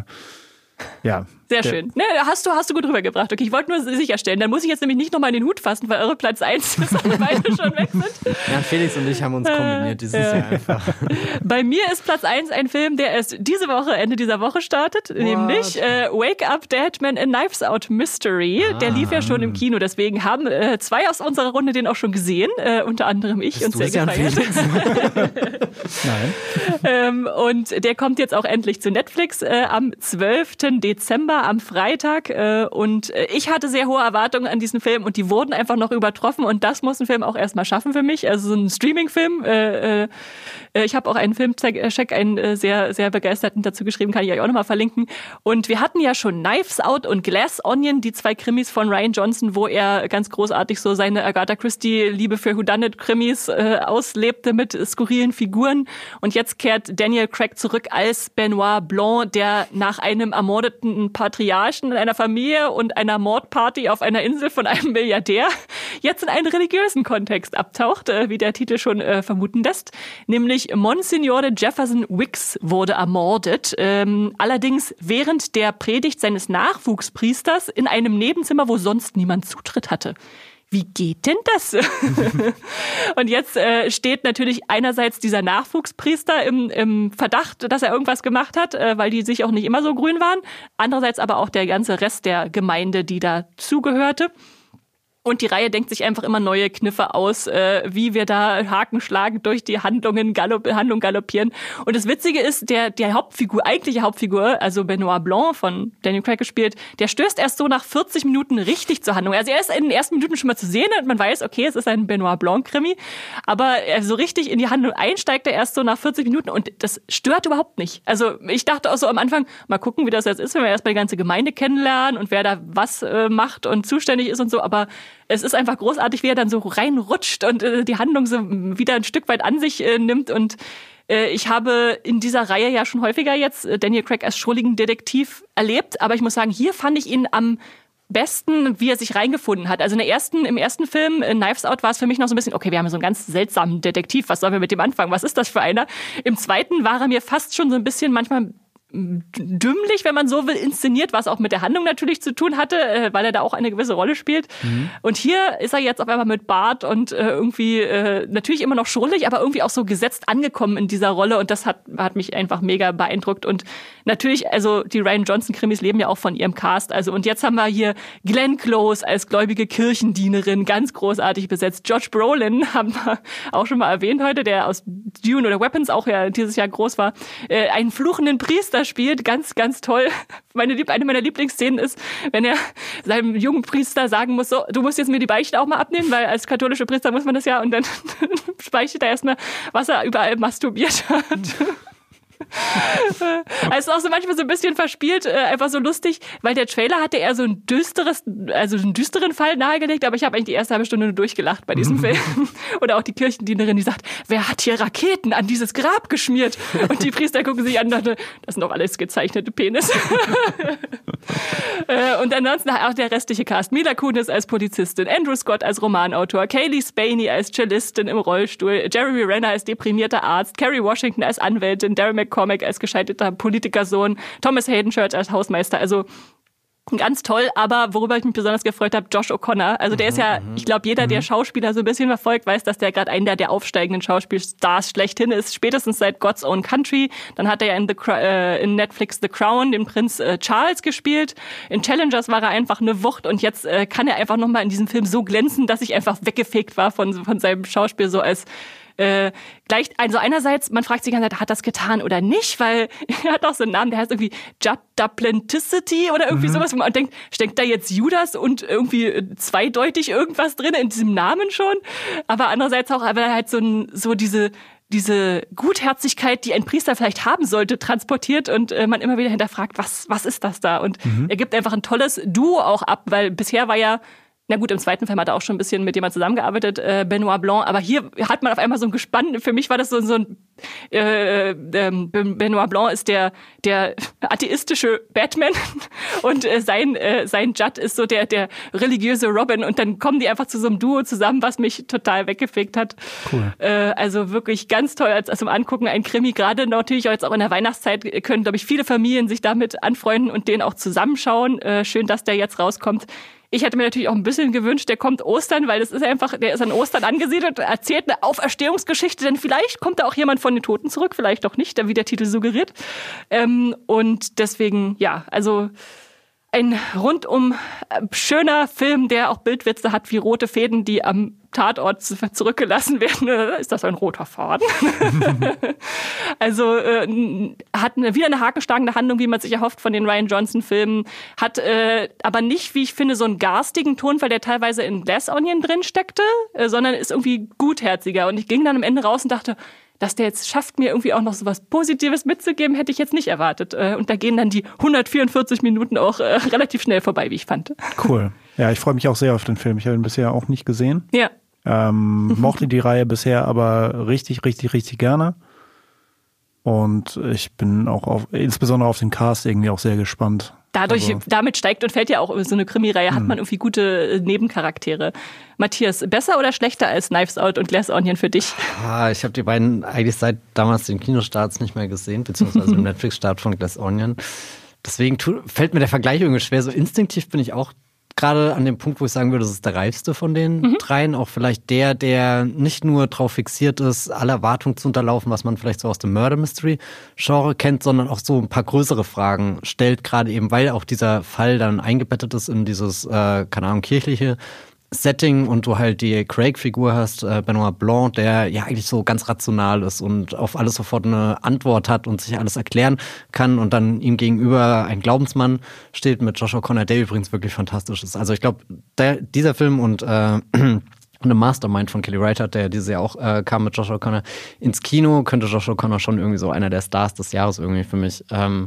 A: Sehr schön. Ne, hast du gut rübergebracht. Okay, ich wollte nur sicherstellen. Dann muss ich jetzt nämlich nicht nochmal in den Hut fassen, weil eure Platz 1 bis alle beide schon weg sind.
C: Ja, Felix und ich haben uns kombiniert dieses Jahr einfach.
A: Bei mir ist Platz 1 ein Film, der erst Ende dieser Woche startet. Nämlich Wake Up Dead Man, A Knives Out Mystery. Der lief ja schon im Kino. Deswegen haben 2 aus unserer Runde den auch schon gesehen. Unter anderem ich und sehr gefeiert.
B: Nein.
A: Und der kommt jetzt auch endlich zu Netflix am 12. Dezember. Am Freitag und ich hatte sehr hohe Erwartungen an diesen Film und die wurden einfach noch übertroffen und das muss ein Film auch erstmal schaffen für mich, also so ein Streaming-Film. Ich habe auch einen Filmcheck, einen sehr, sehr begeisterten dazu geschrieben, kann ich euch auch nochmal verlinken. Und wir hatten ja schon Knives Out und Glass Onion, die 2 Krimis von Rian Johnson, wo er ganz großartig so seine Agatha Christie-Liebe für Whodunit-Krimis auslebte mit skurrilen Figuren. Und jetzt kehrt Daniel Craig zurück als Benoit Blanc, der nach einem ermordeten Patriarchen in einer Familie und einer Mordparty auf einer Insel von einem Milliardär jetzt in einen religiösen Kontext abtaucht, wie der Titel schon vermuten lässt. Nämlich Monsignore Jefferson Wicks wurde ermordet. Allerdings während der Predigt seines Nachwuchspriesters in einem Nebenzimmer, wo sonst niemand Zutritt hatte. Wie geht denn das? Und jetzt steht natürlich einerseits dieser Nachwuchspriester im Verdacht, dass er irgendwas gemacht hat, weil die sich auch nicht immer so grün waren. Andererseits aber auch der ganze Rest der Gemeinde, die da zugehörte. Und die Reihe denkt sich einfach immer neue Kniffe aus, wie wir da hakenschlagend durch die Handlung galoppieren. Und das Witzige ist, der eigentliche Hauptfigur, also Benoit Blanc von Daniel Craig gespielt, der stößt erst so nach 40 Minuten richtig zur Handlung. Also er ist in den ersten Minuten schon mal zu sehen und man weiß, okay, es ist ein Benoit Blanc-Krimi. Aber so richtig in die Handlung einsteigt er erst so nach 40 Minuten und das stört überhaupt nicht. Also ich dachte auch so am Anfang, mal gucken, wie das jetzt ist, wenn wir erstmal die ganze Gemeinde kennenlernen und wer da was macht und zuständig ist und so. Aber es ist einfach großartig, wie er dann so reinrutscht und die Handlung so wieder ein Stück weit an sich nimmt. Und ich habe in dieser Reihe ja schon häufiger jetzt Daniel Craig als schrulligen Detektiv erlebt. Aber ich muss sagen, hier fand ich ihn am besten, wie er sich reingefunden hat. Also im ersten Film, Knives Out, war es für mich noch so ein bisschen, okay, wir haben so einen ganz seltsamen Detektiv, was sollen wir mit dem anfangen? Was ist das für einer? Im zweiten war er mir fast schon so ein bisschen manchmal dümmlich, wenn man so will, inszeniert, was auch mit der Handlung natürlich zu tun hatte, weil er da auch eine gewisse Rolle spielt. Mhm. Und hier ist er jetzt auf einmal mit Bart und irgendwie natürlich immer noch schrullig, aber irgendwie auch so gesetzt angekommen in dieser Rolle und das hat mich einfach mega beeindruckt. Und natürlich, also die Rian Johnson-Krimis leben ja auch von ihrem Cast. Also und jetzt haben wir hier Glenn Close als gläubige Kirchendienerin, ganz großartig besetzt. Josh Brolin haben wir auch schon mal erwähnt heute, der aus Dune oder Weapons auch ja dieses Jahr groß war, einen fluchenden Priester spielt, ganz, ganz toll. Eine meiner Lieblingsszenen ist, wenn er seinem jungen Priester sagen muss, so, du musst jetzt mir die Beichte auch mal abnehmen, weil als katholischer Priester muss man das ja, und dann beichtet er erstmal, was er überall masturbiert hat. Also auch so manchmal so ein bisschen verspielt, einfach so lustig, weil der Trailer hatte eher so einen düsteren Fall nahegelegt, aber ich habe eigentlich die erste halbe Stunde nur durchgelacht bei diesem Film. Oder auch die Kirchendienerin, die sagt, wer hat hier Raketen an dieses Grab geschmiert? Und die Priester gucken sich an und dachten, das sind doch alles gezeichnete Penisse. Und ansonsten auch der restliche Cast. Mila Kunis als Polizistin, Andrew Scott als Romanautor, Kaylee Spaney als Cellistin im Rollstuhl, Jeremy Renner als deprimierter Arzt, Kerry Washington als Anwältin, Darren McCormack als gescheiterter Politikersohn, Thomas Hayden Church als Hausmeister. Also ganz toll, aber worüber ich mich besonders gefreut habe, Josh O'Connor. Also der ist ja, ich glaube, jeder, der Schauspieler so ein bisschen verfolgt, weiß, dass der gerade einer der aufsteigenden Schauspielstars schlechthin ist, spätestens seit God's Own Country. Dann hat er ja in Netflix The Crown den Prinz Charles gespielt. In Challengers war er einfach eine Wucht und jetzt kann er einfach nochmal in diesem Film so glänzen, dass ich einfach weggefegt war von seinem Schauspiel so als also einerseits, man fragt sich die ganze Zeit, hat das getan oder nicht, weil er hat auch so einen Namen, der heißt irgendwie Judd Duplanticity oder irgendwie sowas, wo man denkt, steckt da jetzt Judas und irgendwie zweideutig irgendwas drin in diesem Namen schon, aber andererseits auch, aber halt so diese Gutherzigkeit, die ein Priester vielleicht haben sollte, transportiert und man immer wieder hinterfragt, was ist das da? Und er gibt einfach ein tolles Duo auch ab, weil bisher war ja, na gut, im zweiten Film hat er auch schon ein bisschen mit jemand zusammengearbeitet, Benoit Blanc, aber hier hat man auf einmal so ein Gespann, für mich war das so ein Benoit Blanc ist der atheistische Batman und sein Judd ist so der religiöse Robin und dann kommen die einfach zu so einem Duo zusammen, was mich total weggefegt hat. Cool. Also wirklich ganz toll als zum Angucken, ein Krimi, gerade natürlich jetzt auch in der Weihnachtszeit können, glaube ich, viele Familien sich damit anfreunden und den auch zusammenschauen. Schön, dass der jetzt rauskommt. Ich hätte mir natürlich auch ein bisschen gewünscht, der kommt Ostern, weil der ist an Ostern angesiedelt, erzählt eine Auferstehungsgeschichte, denn vielleicht kommt da auch jemand von den Toten zurück, vielleicht auch nicht, wie der Titel suggeriert. Und deswegen, ja, also ein rundum schöner Film, der auch Bildwitze hat wie rote Fäden, die am Tatort zurückgelassen werden. Ist das ein roter Faden? Also hat wieder eine hakenschlagende Handlung, wie man sich erhofft von den Rian Johnson-Filmen, hat aber nicht, wie ich finde, so einen garstigen Tonfall, der teilweise in Glass Onion drin steckte, sondern ist irgendwie gutherziger. Und ich ging dann am Ende raus und dachte, dass der jetzt schafft, mir irgendwie auch noch so was Positives mitzugeben, hätte ich jetzt nicht erwartet. Und da gehen dann die 144 Minuten auch relativ schnell vorbei, wie ich fand.
B: Cool. Ja, ich freue mich auch sehr auf den Film. Ich habe ihn bisher auch nicht gesehen.
A: Ja.
B: Mochte die Reihe bisher aber richtig, richtig, richtig gerne. Und ich bin auch insbesondere auf den Cast irgendwie auch sehr gespannt.
A: Damit steigt und fällt ja auch so eine Krimireihe, hat man irgendwie gute Nebencharaktere. Matthias, besser oder schlechter als Knives Out und Glass Onion für dich?
C: Ich habe die beiden eigentlich seit damals den Kinostarts nicht mehr gesehen, beziehungsweise dem Netflix-Start von Glass Onion. Deswegen fällt mir der Vergleich irgendwie schwer. So instinktiv bin ich auch gerade an dem Punkt, wo ich sagen würde, das ist der reifste von den dreien. Auch vielleicht der nicht nur drauf fixiert ist, alle Erwartungen zu unterlaufen, was man vielleicht so aus dem Murder-Mystery-Genre kennt, sondern auch so ein paar größere Fragen stellt, gerade eben, weil auch dieser Fall dann eingebettet ist in dieses, kirchliche Setting und du halt die Craig-Figur hast, Benoit Blanc, der ja eigentlich so ganz rational ist und auf alles sofort eine Antwort hat und sich alles erklären kann und dann ihm gegenüber ein Glaubensmann steht mit Josh O'Connor, der übrigens wirklich fantastisch ist. Also ich glaube, dieser Film und The Mastermind von Kelly Reichardt, der dieses Jahr auch kam mit Josh O'Connor ins Kino, könnte Josh O'Connor schon irgendwie so einer der Stars des Jahres irgendwie für mich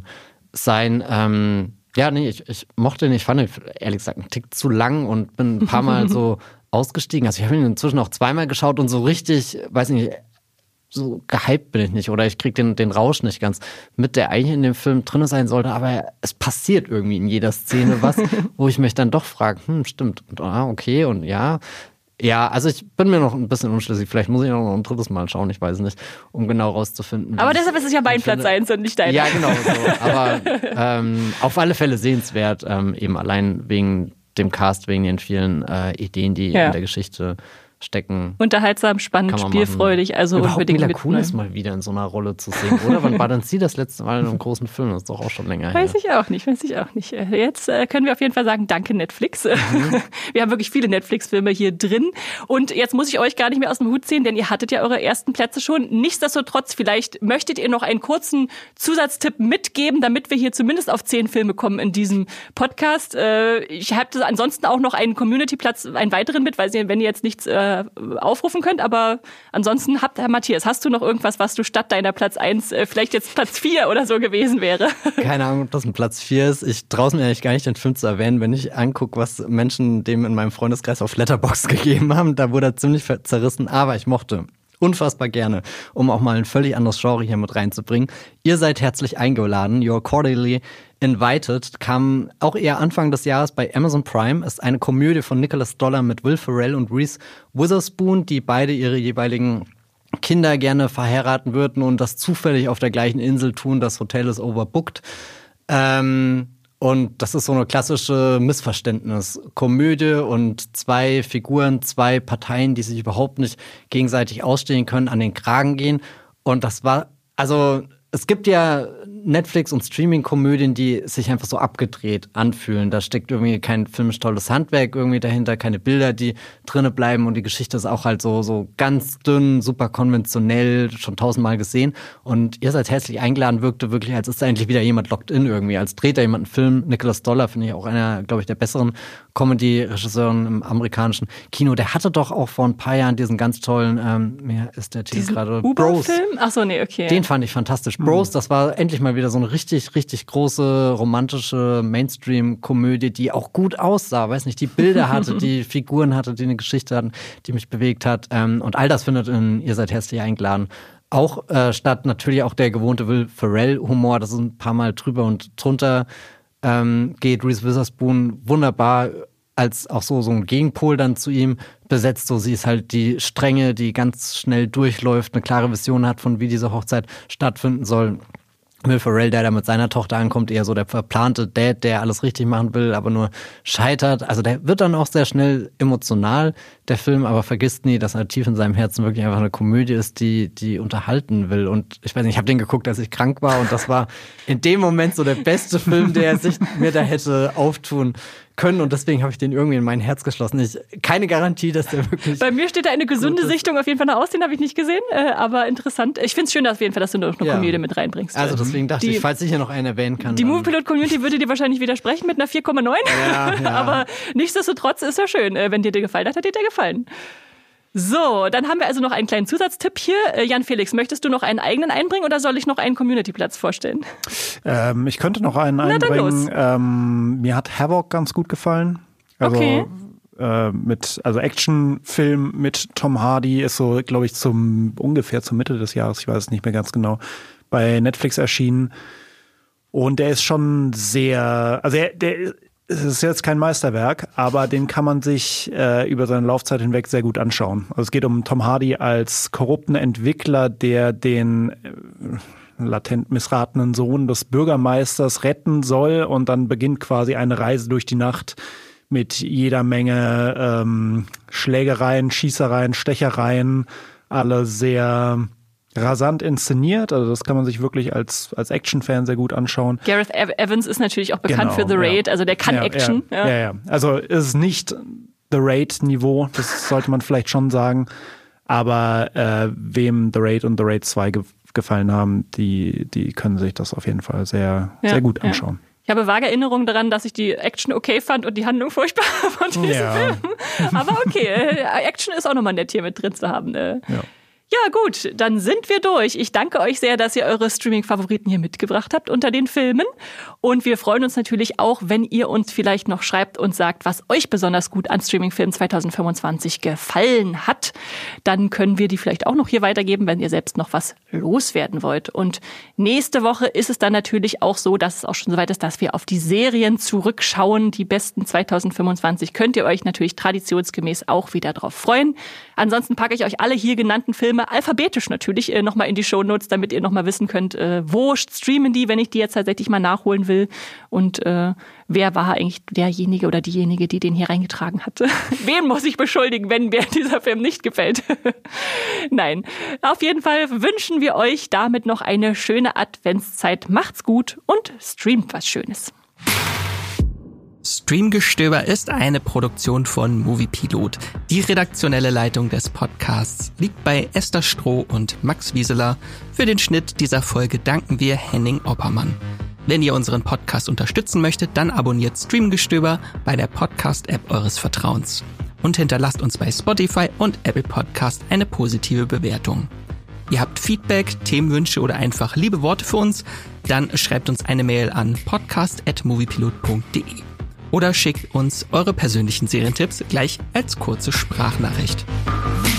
C: sein. Ich mochte ihn, ich fand ihn ehrlich gesagt einen Tick zu lang und bin ein paar Mal so ausgestiegen. Also ich habe ihn inzwischen auch zweimal geschaut und so richtig, weiß nicht, so gehypt bin ich nicht oder ich kriege den Rausch nicht ganz mit, der eigentlich in dem Film drin sein sollte, aber es passiert irgendwie in jeder Szene was, wo ich mich dann doch frage, stimmt, und okay und ja. Ja, also ich bin mir noch ein bisschen unschlüssig. Vielleicht muss ich noch ein drittes Mal schauen, ich weiß nicht, um genau rauszufinden.
A: Aber deshalb ist es ja mein Platz 1 und nicht deiner.
C: Ja, genau so. Aber auf alle Fälle sehenswert, eben allein wegen dem Cast, wegen den vielen Ideen, die in der Geschichte stecken.
A: Unterhaltsam, spannend, spielfreudig, also unbedingt
C: Mila Kunis mal wieder in so einer Rolle zu sehen, oder? Wann war denn sie das letzte Mal in einem großen Film? Das ist doch auch schon länger her.
A: Weiß ich auch nicht. Jetzt können wir auf jeden Fall sagen, danke Netflix. Wir haben wirklich viele Netflix-Filme hier drin und jetzt muss ich euch gar nicht mehr aus dem Hut ziehen, denn ihr hattet ja eure ersten Plätze schon. Nichtsdestotrotz, vielleicht möchtet ihr noch einen kurzen Zusatztipp mitgeben, damit wir hier zumindest auf 10 Filme kommen in diesem Podcast. Ich habe ansonsten auch noch einen Community-Platz, einen weiteren mit, weil wenn ihr jetzt nichts aufrufen könnt, aber ansonsten Herr Matthias, hast du noch irgendwas, was du statt deiner Platz 1 vielleicht jetzt Platz 4 oder so gewesen wäre?
C: Keine Ahnung, ob das ein Platz 4 ist. Ich traue es mir eigentlich gar nicht, den Film zu erwähnen, wenn ich angucke, was Menschen dem in meinem Freundeskreis auf Letterboxd gegeben haben. Da wurde er ziemlich zerrissen, aber ich mochte unfassbar gerne, um auch mal ein völlig anderes Genre hier mit reinzubringen. Ihr seid herzlich eingeladen. You're cordially invited. Kam auch eher Anfang des Jahres bei Amazon Prime. Ist eine Komödie von Nicholas Dollar mit Will Ferrell und Reese Witherspoon, die beide ihre jeweiligen Kinder gerne verheiraten würden und das zufällig auf der gleichen Insel tun. Das Hotel ist overbooked. Und das ist so eine klassische Missverständniskomödie und 2 Figuren, 2 Parteien, die sich überhaupt nicht gegenseitig ausstehen können, an den Kragen gehen. Und das war, also es gibt ja Netflix- und Streaming-Komödien, die sich einfach so abgedreht anfühlen. Da steckt irgendwie kein filmisch tolles Handwerk irgendwie dahinter, keine Bilder, die drinne bleiben und die Geschichte ist auch halt so ganz dünn, super konventionell, schon 1000-mal gesehen. Und ihr seid herzlich eingeladen, wirkte wirklich, als ist da endlich wieder jemand locked in irgendwie, als dreht da jemand einen Film. Nicholas Dollar finde ich auch einer, glaube ich, der besseren Comedy-Regisseuren im amerikanischen Kino. Der hatte doch auch vor ein paar Jahren diesen ganz tollen, mehr ist der Titel gerade,
A: Bros. Achso, nee, okay.
C: Den fand ich fantastisch. Bros, das war endlich mal wieder so eine richtig, richtig große, romantische Mainstream-Komödie, die auch gut aussah, weiß nicht, die Bilder hatte, die Figuren hatte, die eine Geschichte hatten, die mich bewegt hat. Und all das findet in Ihr seid herzlich eingeladen auch statt. Natürlich auch der gewohnte Will Ferrell-Humor, das ist ein paar Mal drüber und drunter geht. Reese Witherspoon wunderbar als auch so ein Gegenpol dann zu ihm besetzt. So, sie ist halt die Strenge, die ganz schnell durchläuft, eine klare Vision hat, von wie diese Hochzeit stattfinden soll. Will Ferrell, der da mit seiner Tochter ankommt, eher so der verplante Dad, der alles richtig machen will, aber nur scheitert. Also der wird dann auch sehr schnell emotional, der Film, aber vergisst nie, dass er tief in seinem Herzen wirklich einfach eine Komödie ist, die unterhalten will. Und ich weiß nicht, ich habe den geguckt, als ich krank war und das war in dem Moment so der beste Film, der sich mir da hätte auftun können und deswegen habe ich den irgendwie in mein Herz geschlossen. Keine Garantie, dass der wirklich...
A: Bei mir steht da eine gesunde Sichtung auf jeden Fall noch aus, den habe ich nicht gesehen, aber interessant. Ich finde es schön, auf jeden Fall, dass du noch eine Komödie mit reinbringst.
C: Also deswegen dachte ich, falls ich hier noch einen erwähnen kann.
A: Die Moviepilot-Community würde dir wahrscheinlich widersprechen mit einer 4,9, aber nichtsdestotrotz ist er schön. Wenn dir gefallen hat, dir der gefallen. So, dann haben wir also noch einen kleinen Zusatztipp hier. Jan Felix, möchtest du noch einen eigenen einbringen oder soll ich noch einen Community-Platz vorstellen?
B: Ich könnte noch einen einbringen. Mir hat Havoc ganz gut gefallen. Also,
A: okay.
B: also Actionfilm mit Tom Hardy, ist so, glaube ich, ungefähr zur Mitte des Jahres, ich weiß es nicht mehr ganz genau, bei Netflix erschienen. Und der ist schon sehr, also es ist jetzt kein Meisterwerk, aber den kann man sich über seine Laufzeit hinweg sehr gut anschauen. Also es geht um Tom Hardy als korrupten Entwickler, der den latent missratenen Sohn des Bürgermeisters retten soll, und dann beginnt quasi eine Reise durch die Nacht mit jeder Menge Schlägereien, Schießereien, Stechereien, alle sehr rasant inszeniert, also das kann man sich wirklich als Action-Fan sehr gut anschauen.
A: Gareth Evans ist natürlich auch bekannt für The Raid, also der kann Action.
B: Ja. Also es ist nicht The Raid-Niveau, das sollte man vielleicht schon sagen, aber wem The Raid und The Raid 2 gefallen haben, die können sich das auf jeden Fall sehr gut anschauen.
A: Ich habe vage Erinnerungen daran, dass ich die Action okay fand und die Handlung furchtbar von diesem Film. Aber okay, Action ist auch nochmal nett hier mit drin zu haben. Ne? Ja. Ja gut, dann sind wir durch. Ich danke euch sehr, dass ihr eure Streaming-Favoriten hier mitgebracht habt unter den Filmen. Und wir freuen uns natürlich auch, wenn ihr uns vielleicht noch schreibt und sagt, was euch besonders gut an Streaming-Filmen 2025 gefallen hat. Dann können wir die vielleicht auch noch hier weitergeben, wenn ihr selbst noch was loswerden wollt. Und nächste Woche ist es dann natürlich auch so, dass es auch schon soweit ist, dass wir auf die Serien zurückschauen. Die besten 2025 könnt ihr euch natürlich traditionsgemäß auch wieder drauf freuen. Ansonsten packe ich euch alle hier genannten Filme alphabetisch natürlich nochmal in die Shownotes, damit ihr nochmal wissen könnt, wo streamen die, wenn ich die jetzt tatsächlich mal nachholen will. Und wer war eigentlich derjenige oder diejenige, die den hier reingetragen hatte? Wen muss ich beschuldigen, wenn mir dieser Film nicht gefällt? Nein, auf jeden Fall wünschen wir euch damit noch eine schöne Adventszeit. Macht's gut und streamt was Schönes.
D: Streamgestöber ist eine Produktion von Moviepilot. Die redaktionelle Leitung des Podcasts liegt bei Esther Stroh und Max Wieseler. Für den Schnitt dieser Folge danken wir Henning Oppermann. Wenn ihr unseren Podcast unterstützen möchtet, dann abonniert Streamgestöber bei der Podcast-App eures Vertrauens. Und hinterlasst uns bei Spotify und Apple Podcast eine positive Bewertung. Ihr habt Feedback, Themenwünsche oder einfach liebe Worte für uns? Dann schreibt uns eine Mail an podcast@moviepilot.de. Oder schickt uns eure persönlichen Serientipps gleich als kurze Sprachnachricht.